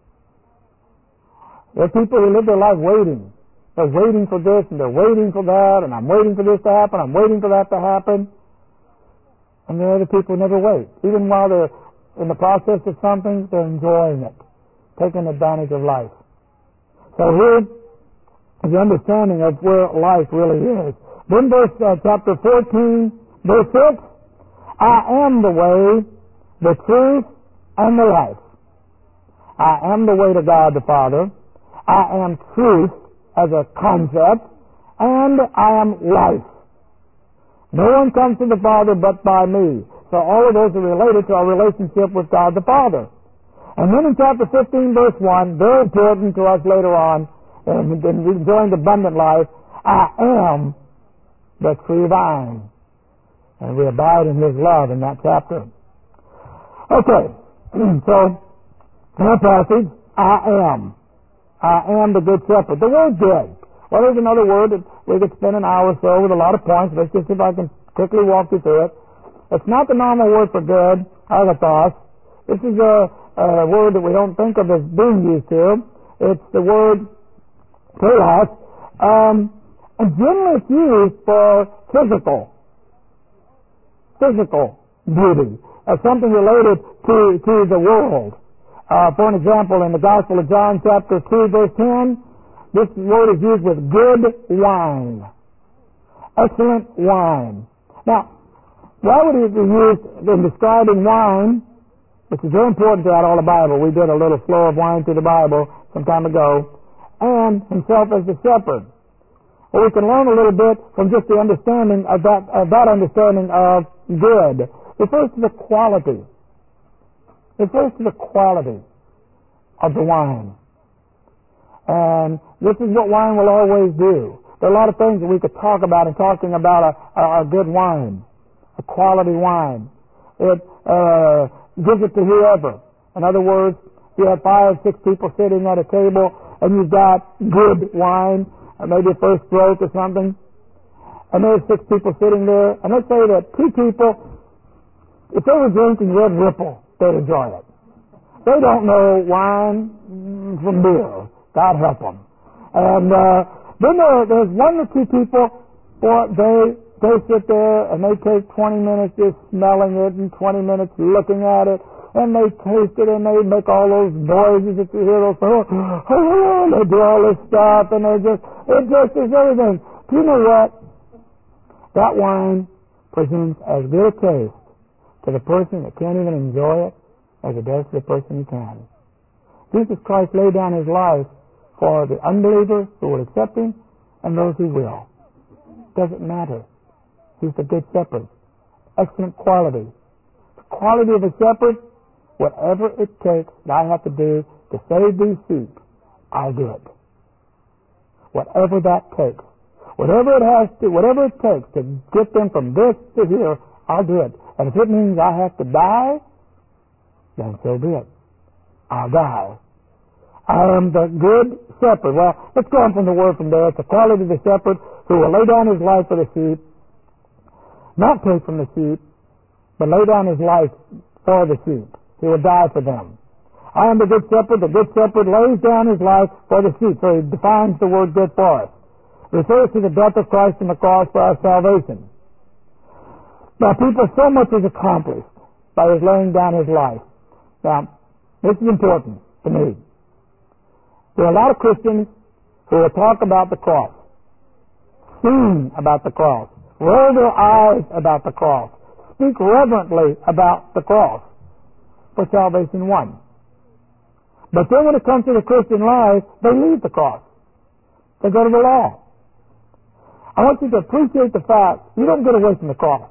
There are people who live their life waiting. They're waiting for this and they're waiting for that, and I'm waiting for this to happen, I'm waiting for that to happen. And there are other people who never wait. Even while they're in the process of something, they're enjoying it, taking advantage of life. So here is the understanding of where life really is. Then verse uh, chapter fourteen, verse six, I am the way, the truth, and the life. I am the way to God the Father. I am truth as a concept, and I am life. No one comes to the Father but by me. So all of those are related to our relationship with God the Father. And then in chapter fifteen, verse one, very important to us later on, in, in enjoying the abundant life, I am the true vine. And we abide in His love in that chapter. Okay, so in our passage, I am. I am the good shepherd. The word good. Well, there's another word that we could spend an hour or so with a lot of points. Let's just see if I can quickly walk you through it. It's not the normal word for good, agathos. This is a, a word that we don't think of as being used to. It's the word telos. Um, and generally it's used for physical. Physical beauty. As something related to, to the world. Uh, for an example, in the Gospel of John, chapter two, verse ten, this word is used with good wine. Excellent wine. Now, why would it be used in describing wine, which is very important throughout all the Bible? We did a little flow of wine through the Bible some time ago, and himself as the shepherd. Well, we can learn a little bit from just the understanding of that, of that understanding of good. It refers to the quality. It refers to the quality of the wine. And this is what wine will always do. There are a lot of things that we could talk about in talking about a, a, a good wine, a quality wine. It uh, gives it to whoever. In other words, you have five, six people sitting at a table, and you've got good wine, or maybe a first growth or something, and there's six people sitting there, and let's say that two people, if they were drinking Red Ripple, they'd enjoy it. They don't know wine from beer. God help them. And uh, then there, there's one or two people, or they they sit there and they take twenty minutes just smelling it and twenty minutes looking at it, and they taste it and they make all those noises that you hear, those, oh, oh, they do all this stuff, and they just, it just is everything. Do you know what? That wine presents as good a taste to the person that can't even enjoy it as it does to the person who can. Jesus Christ laid down His life for the unbelievers who will accept Him and those who will. Doesn't matter. He's the good shepherd. Excellent quality. The quality of a shepherd, whatever it takes that I have to do to save these sheep, I'll do it. Whatever that takes. Whatever it has to, whatever it takes to get them from this to here, I'll do it. And if it means I have to die, then so be it. I'll die. I am the good shepherd. Well, let's go on from the word from there. It's the quality of the shepherd who will lay down his life for the sheep, not take from the sheep, but lay down his life for the sheep. He will die for them. I am the good shepherd. The good shepherd lays down his life for the sheep. So he defines the word good for us. Refers to the death of Christ on the cross for our salvation. Now, people, so much is accomplished by his laying down his life. Now, this is important to me. There are a lot of Christians who will talk about the cross, sing about the cross, roll their eyes about the cross, speak reverently about the cross for salvation won. But then when it comes to the Christian life, they leave the cross. They go to the law. I want you to appreciate the fact you don't get away from the cross.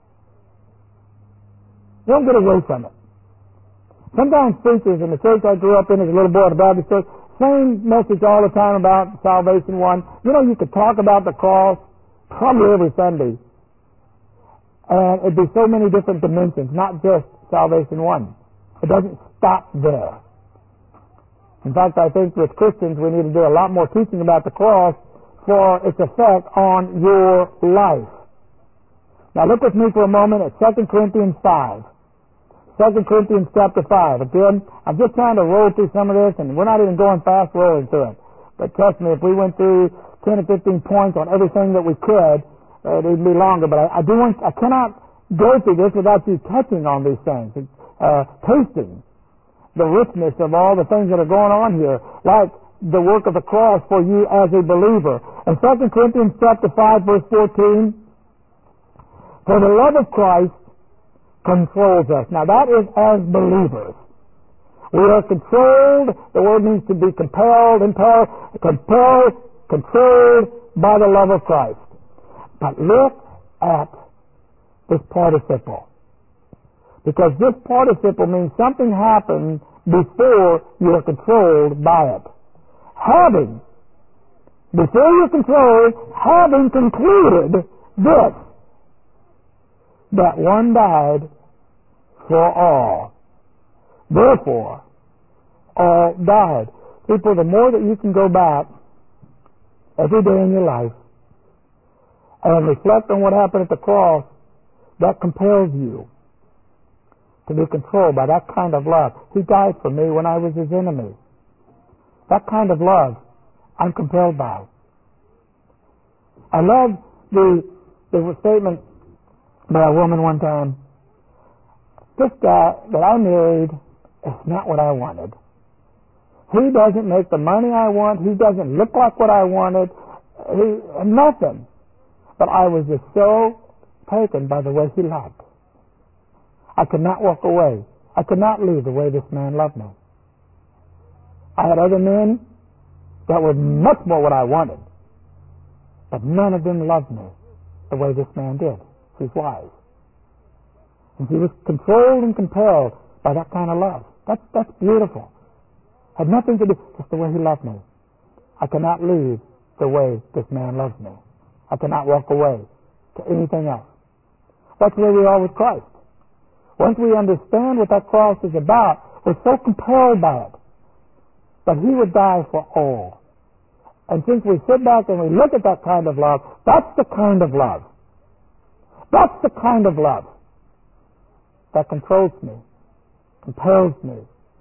You don't get away from it. Sometimes preachers in the church I grew up in as a little boy at the Baptist church, same message all the time about salvation won. You know, you could talk about the cross probably every Sunday. And it'd be so many different dimensions, not just salvation won. It doesn't stop there. In fact, I think with Christians we need to do a lot more teaching about the cross for its effect on your life. Now look with me for a moment at Second Corinthians five. Second Corinthians chapter five. Again, I'm just trying to roll through some of this, and we're not even going fast rolling through it. But trust me, if we went through ten or fifteen points on everything that we could, uh, it'd be longer. But I, I do want, I cannot go through this without you touching on these things, uh, tasting the richness of all the things that are going on here, like the work of the cross for you as a believer. In Second Corinthians chapter five, verse fourteen, for the love of Christ controls us. Now that is as believers. We are controlled, the word means to be compelled, impelled, compelled, controlled by the love of Christ. But look at this participle. Because this participle means something happened before you are controlled by it. Having, before you're controlled, having concluded this, that one died for all. Therefore, all died. People, the more that you can go back every day in your life and reflect on what happened at the cross, that compels you to be controlled by that kind of love. He died for me when I was his enemy. That kind of love I'm compelled by. I love the, the statement by a woman one time, this guy that I married is not what I wanted. He doesn't make the money I want. He doesn't look like what I wanted. He, nothing. But I was just so taken by the way he loved. I could not walk away. I could not leave the way this man loved me. I had other men that were much more what I wanted, but none of them loved me the way this man did. He's wise. And he was controlled and compelled by that kind of love. That's, that's beautiful. Had nothing to do, just the way he loved me. I cannot leave the way this man loves me. I cannot walk away to anything else. That's where we are with Christ. Once we understand what that cross is about, we're so compelled by it that he would die for all. And since we sit back and we look at that kind of love, that's the kind of love. That's the kind of love that controls me, compels me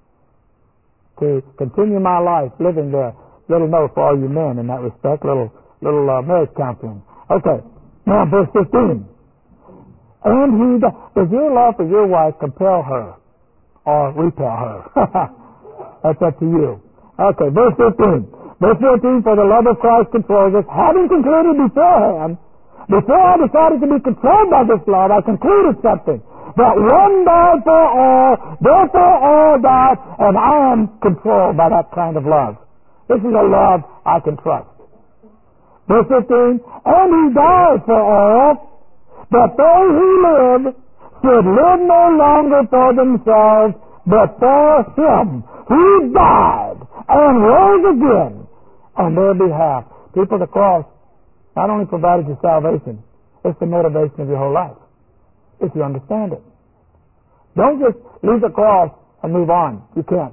to continue my life living the little note for all you men in that respect, little little uh, marriage counseling. Okay, now verse fifteen. And he, does your love for your wife compel her or repel her? That's up to you. Okay, verse fifteen. Verse fourteen, for the love of Christ controls us, having concluded beforehand, before I decided to be controlled by this love, I concluded something. That one died for all, therefore all died, and I am controlled by that kind of love. This is a love I can trust. Verse fifteen, and he died for all, that they who live should live no longer for themselves, but for him who died and rose again on their behalf. People, the cross not only provided you salvation, it's the motivation of your whole life, if you understand it. Don't just leave the cross and move on. You can't.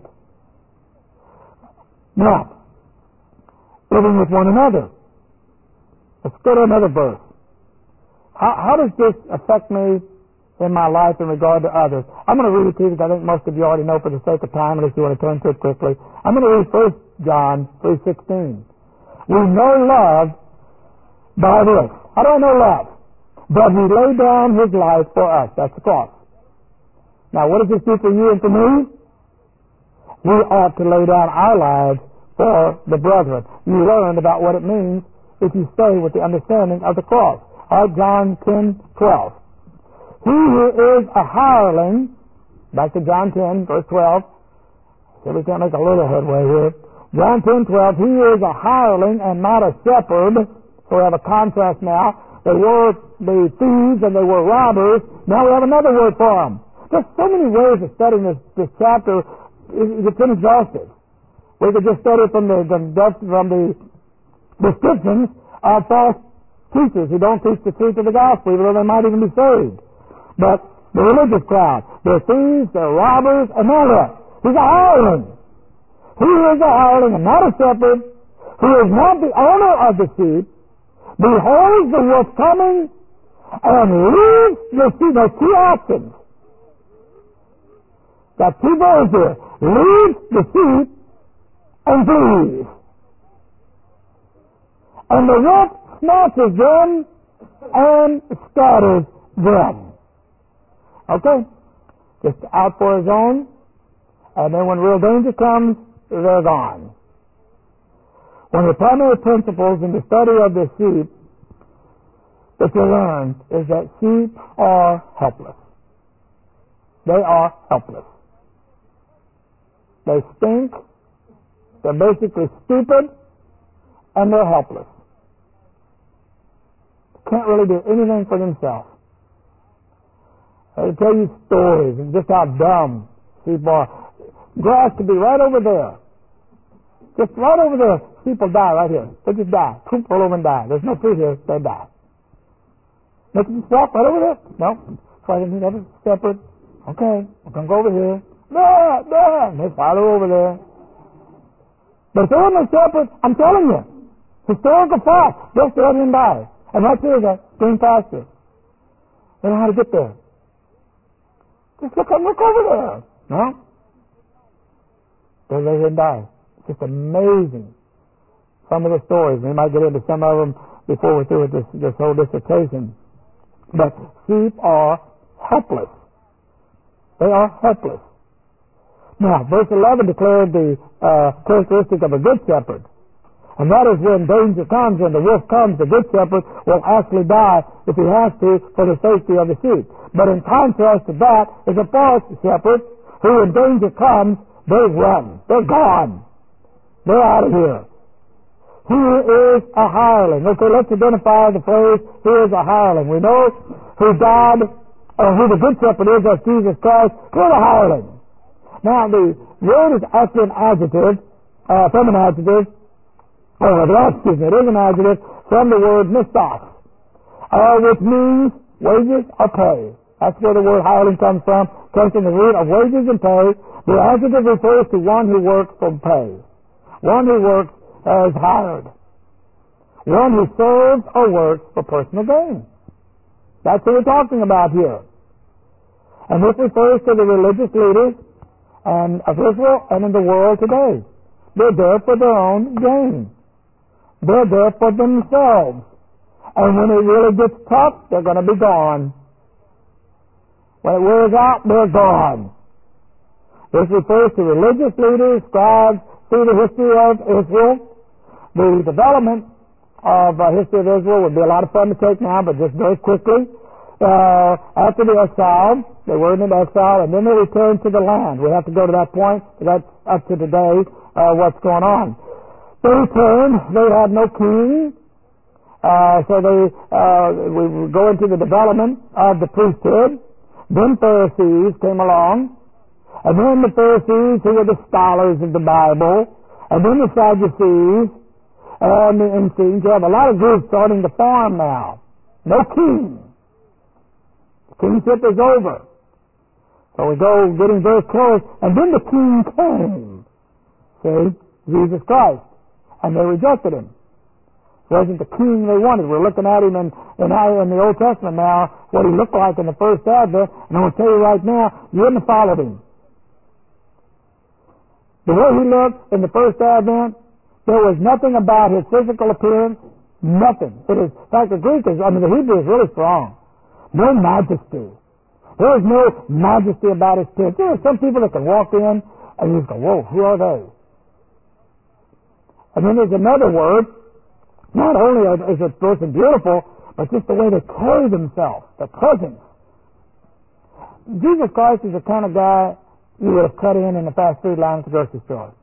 Now, living with one another. Let's go to another verse. How, how does this affect me in my life in regard to others. I'm going to read it to you because I think most of you already know for the sake of time, unless you want to turn to it quickly. I'm going to read First John three sixteen. We know love by this. How do I know love? But He laid down His life for us. That's the cross. Now, what does this do for you and for me? We ought to lay down our lives for the brethren. You learned about what it means if you stay with the understanding of the cross. All right, John ten twelve. He who is a hireling, back to John ten, verse twelve. See, we can't make a little headway here. John ten twelve, he is a hireling and not a shepherd. So we have a contrast now. They were the thieves and they were robbers. Now we have another word for them. There's so many ways of studying this, this chapter. It's inexhaustive. We could just study from the, the from the descriptions of false teachers who don't teach the truth of the gospel, even though they might even be saved. But the religious crowd, they're thieves, they're robbers, and now what? He's a hireling. He is a hireling and not a shepherd, who is not the owner of the sheep, beholds the wolf coming, and leaves the sheep. There's two options. Got two birds here. Leaves the sheep and flees. And the wolf snatches them and scatters them. Okay? Just out for his own, and then when real danger comes, they're gone. One of the primary principles in the study of the sheep that you learn is that sheep are helpless. They are helpless. They stink, they're basically stupid, and they're helpless. Can't really do anything for themselves. They tell you stories and just how dumb sheep are. Grass could be right over there. Just right over there. Sheep will die right here. They just die. Poop, roll over and die. There's no food here. They die. They can just walk right over there. No. Try to meet every shepherd. Okay. We're going to go over here. No, no. And they follow over there. But if there wasn't a shepherd, I'm telling you, historical fact, they'll stay and die. And right there is a green pasture. They know how to get there. Just look up, look over there. No? They lay here and die. It's just amazing. Some of the stories. We might get into some of them before we're through with this, this whole dissertation. But sheep are helpless. They are helpless. Now, verse eleven declared the uh, characteristic of a good shepherd. And that is when danger comes and the wolf comes, the good shepherd will actually die if he has to for the safety of the sheep. But in contrast to that is a false shepherd who, when danger comes, they run. They're gone. They're out of here. He is a hireling. Okay, let's identify the phrase, he is a hireling. We know who God, or who the good shepherd is, as Jesus Christ. He's a hireling. Now, the word is actually an adjective, uh, feminine adjective, or oh, excuse me, it is an adjective from the word mistos, uh, which means wages or pay. That's where the word hireling comes from. Comes from the root of wages and pay. The adjective refers to one who works for pay. One who works as hired. One who serves or works for personal gain. That's what we're talking about here. And this refers to the religious leaders and of Israel and in the world today. They're there for their own gain. They're there for themselves. And when it really gets tough, they're going to be gone. When it wears out, they're gone. This refers to religious leaders, scribes, through the history of Israel. The development of the uh, history of Israel would be a lot of fun to take now, but just very quickly. Uh, after the exile, they were in exile, and then they returned to the land. We have to go to that point. That's up to today, uh, what's going on. They returned. They had no king. Uh, so they, uh, we go into the development of the priesthood. Then Pharisees came along. And then the Pharisees, who were the scholars of the Bible. And then the Sadducees. And the Essenes. You have a lot of groups starting to form now. No king. The kingship is over. So we go getting very close. And then the king came. See? Jesus Christ. And they rejected him. Wasn't the king they wanted. We're looking at him in, in, in the Old Testament now, what he looked like in the first advent, and I'm going to tell you right now, you wouldn't have followed him. The way he looked in the first advent, there was nothing about his physical appearance, nothing. It is, in fact, the Greek is, I mean, the Hebrew is really strong. No majesty. There is no majesty about his appearance. There are some people that can walk in, and you go, whoa, who are they? And then there's another word. Not only is a person beautiful, but just the way they carry themselves, the presence. Jesus Christ is the kind of guy you would have cut in in the fast food line at the grocery store.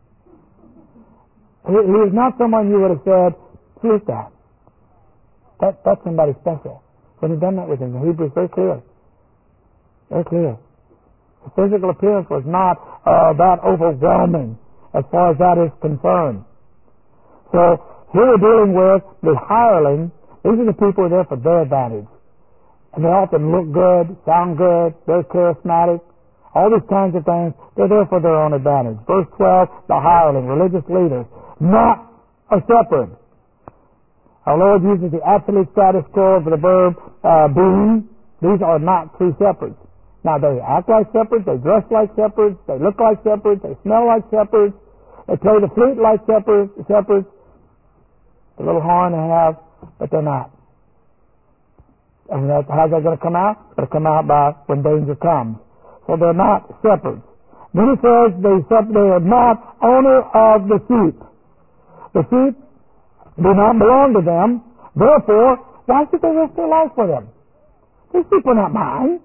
He, he is not someone you would have said, who is that? that that's somebody special. When you've done that with him, the Hebrew is very clear. Very clear. The physical appearance was not uh, that overwhelming as far as that is concerned. So, here we're dealing with the hireling. These are the people who are there for their advantage. And they often look good, sound good, very charismatic, all these kinds of things. They're there for their own advantage. Verse twelve, the hireling, religious leaders, not a shepherd. Our Lord uses the absolute status quo of the verb uh, being. These are not true shepherds. Now, they act like shepherds, they dress like shepherds, they look like shepherds, they smell like shepherds, they play the flute like shepherds, shepherds. The little horn they have, but they're not. And that, how's that going to come out? It's going to come out by when danger comes. So they're not shepherds. Then he says they, they are not owner of the sheep. The sheep do not belong to them. Therefore, why should they risk their life for them? These sheep are not mine.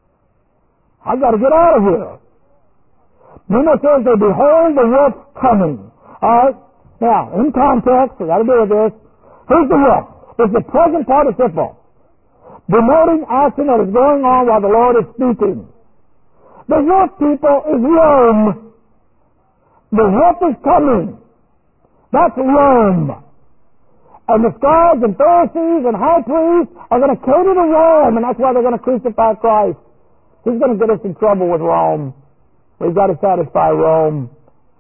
I've got to get out of here. Then it says they behold the wolf coming. All right? Now, in context, we got to deal with this. Here's the wolf. It's the present participle, denoting action that is going on while the Lord is speaking. The wolf, people, is Rome. The wolf is coming. That's Rome. And the scribes and Pharisees and high priests are going to cater to Rome, and that's why they're going to crucify Christ. He's going to get us in trouble with Rome. We've got to satisfy Rome.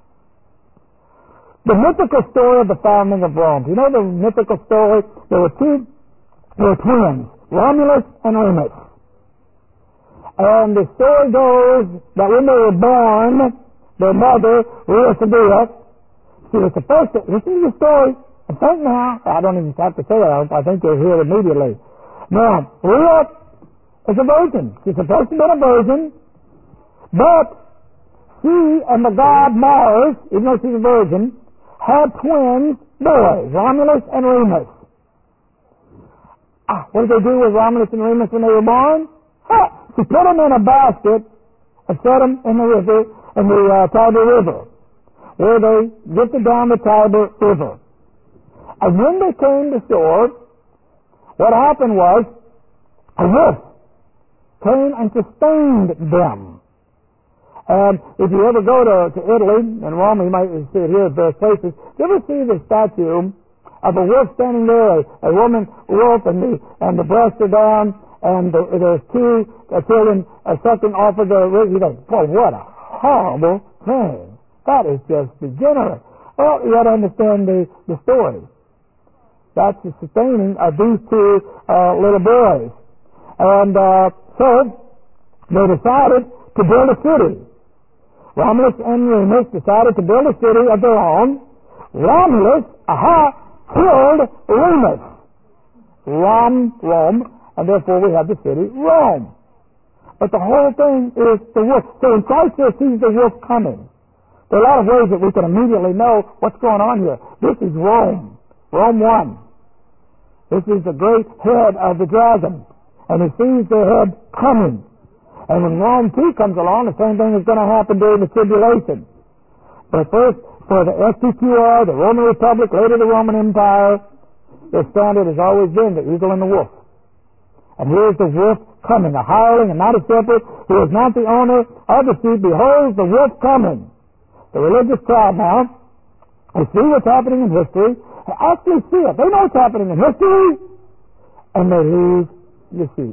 The mythical story of the founding of Rome. Do you know the mythical story? There were two, there were twins, Romulus and Remus. And the story goes that when they were born, their mother, Rhea Sabia, she was supposed to, listen to the story, and think now, I don't even have to say it, I think you'll hear it immediately. Now, Rhea is a virgin. She's supposed to be a virgin, but she and the god Mars, even though she's a virgin, had twins, boys, Romulus and Remus. Ah, what did they do with Romulus and Remus when they were born? Ah, she put them in a basket and set them in the river, in the uh, Tiber River, where they drifted down the Tiber River. And when they came to shore, what happened was a wolf came and sustained them. And if you ever go to, to Italy, and Rome, you might see it here at various places, you ever see the statue of a wolf standing there, a, a woman wolf, and the, and the breasts are down, and the, there's two uh, children uh, sucking off of the rib. You think, boy, what a horrible thing. That is just degenerate. Well, you got to understand the, the story. That's the sustaining of these two uh, little boys. And uh, so, they decided to build a city. Romulus and Remus decided to build a city of their own. Romulus, aha, killed Remus. Rom, Rome, and therefore we have the city Rome. But the whole thing is the wolf. So when Christ here sees the wolf coming, there are a lot of ways that we can immediately know what's going on here. This is Rome. Rome one. This is the great head of the dragon. And he sees the head coming. And when Rome two comes along, the same thing is going to happen during the tribulation. But first, for the S P Q R, the Roman Republic, later the Roman Empire, their standard has always been the eagle and the wolf. And here's the wolf coming, a hireling and not a shepherd, who is not the owner of the sheep. Behold, the wolf coming. The religious crowd now, they see what's happening in history, they actually see it. They know what's happening in history, and they leave the sheep.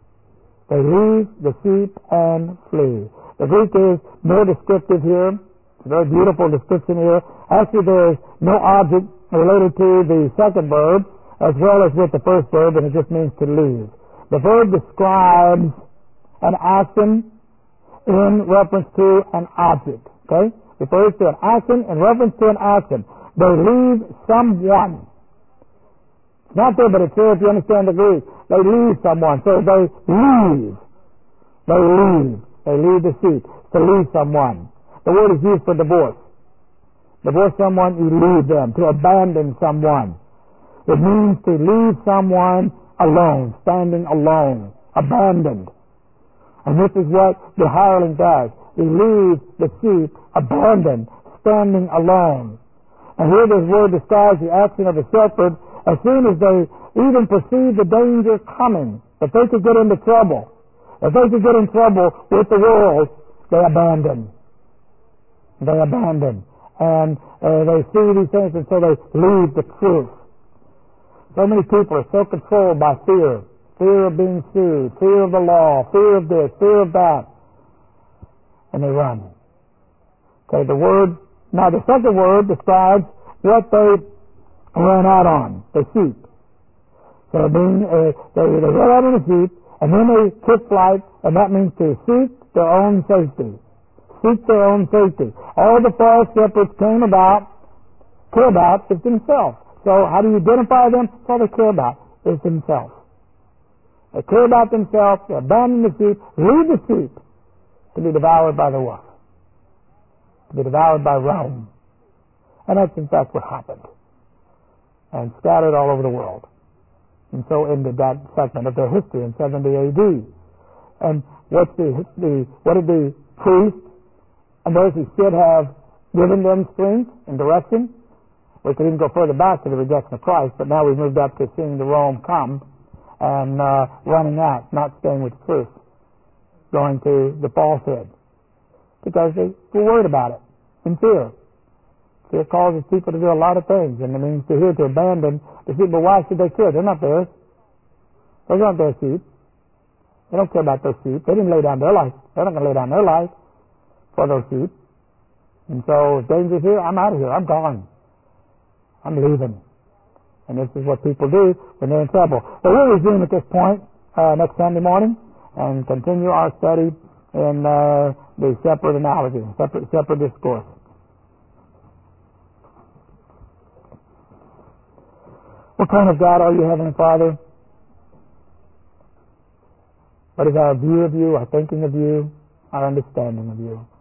They leave the sheep and flee. The Greek is more descriptive here. It's a very beautiful description here. Actually, there is no object related to the second verb as well as with the first verb, and it just means to leave. The verb describes an action in reference to an object. Okay? Refers to an action in reference to an action. They leave someone. It's not there, but it's here if you understand the Greek. They leave someone. So they leave. They leave. They leave the seat. To leave someone. The word is used for divorce. Divorce someone, you leave them. To abandon someone. It means to leave someone alone, standing alone, abandoned. And this is what the hireling does. He leaves the sheep abandoned, standing alone. And here this word describes the action of the shepherd as soon as they even perceive the danger coming, that they could get into trouble. If they could get in trouble with the world, they abandon. They abandon. And uh, they see these things, and so they leave the truth. So many people are so controlled by fear. Fear of being sued, fear of the law, fear of this, fear of that. And they run. Okay, the word, now the second word describes what they ran out on, the sheep. So being, uh, they, they ran out on the sheep, and then they took flight, and that means to seek their own safety. Seek their own safety. All the false shepherds came about, care about is themselves. So how do you identify them? That's all they care about is themselves. They care about themselves, they abandon the sheep, leave the sheep to be devoured by the wolf, to be devoured by Rome. And that's in fact what happened. And scattered all over the world. And so ended that segment of their history in seventy A D. And what's the, the what did the priests and those who should have given them strength and direction? We could even go further back to the rejection of Christ, but now we've moved up to seeing the Rome come and uh, running out, not staying with the truth, going to the falsehood, because they were worried about it, in fear. Fear causes people to do a lot of things, and it means to here to abandon the sheep. But why should they care? They're not theirs. Those aren't their sheep. They don't care about those sheep. They didn't lay down their life. They're not going to lay down their life for those sheep. And so, if danger's here, I'm out of here. I'm gone. I'm leaving. And this is what people do when they're in trouble. But we'll resume at this point uh, next Sunday morning and continue our study in uh, the shepherd analogy, shepherd, shepherd discourse. What kind of God are you, Heavenly Father? What is our view of you, our thinking of you, our understanding of you?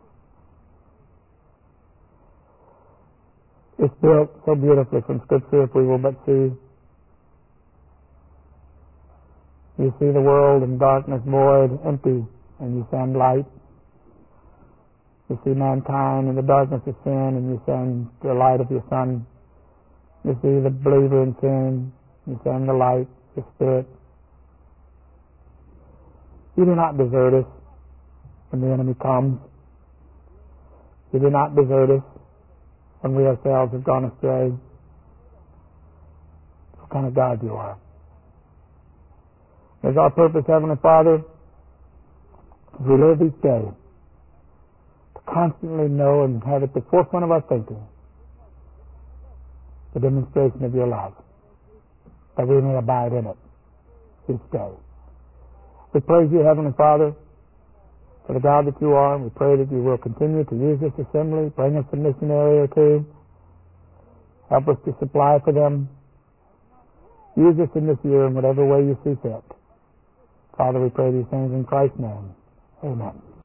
It's built so beautifully from Scripture, if we will but see. You see the world in darkness, void, empty, and you send light. You see mankind in the darkness of sin, and you send the light of your Son. You see the believer in sin, you send the light, the Spirit. You do not desert us when the enemy comes. You do not desert us when we ourselves have gone astray. What kind of God you are. Is our purpose, Heavenly Father, as we live each day, to constantly know and have at the forefront of our thinking the demonstration of your love, that we may abide in it each day. We praise you, Heavenly Father, for the God that you are, and we pray that you will continue to use this assembly, bring us a missionary or two, help us to supply for them. Use us in this year in whatever way you see fit. Father, we pray these things in Christ's name. Amen.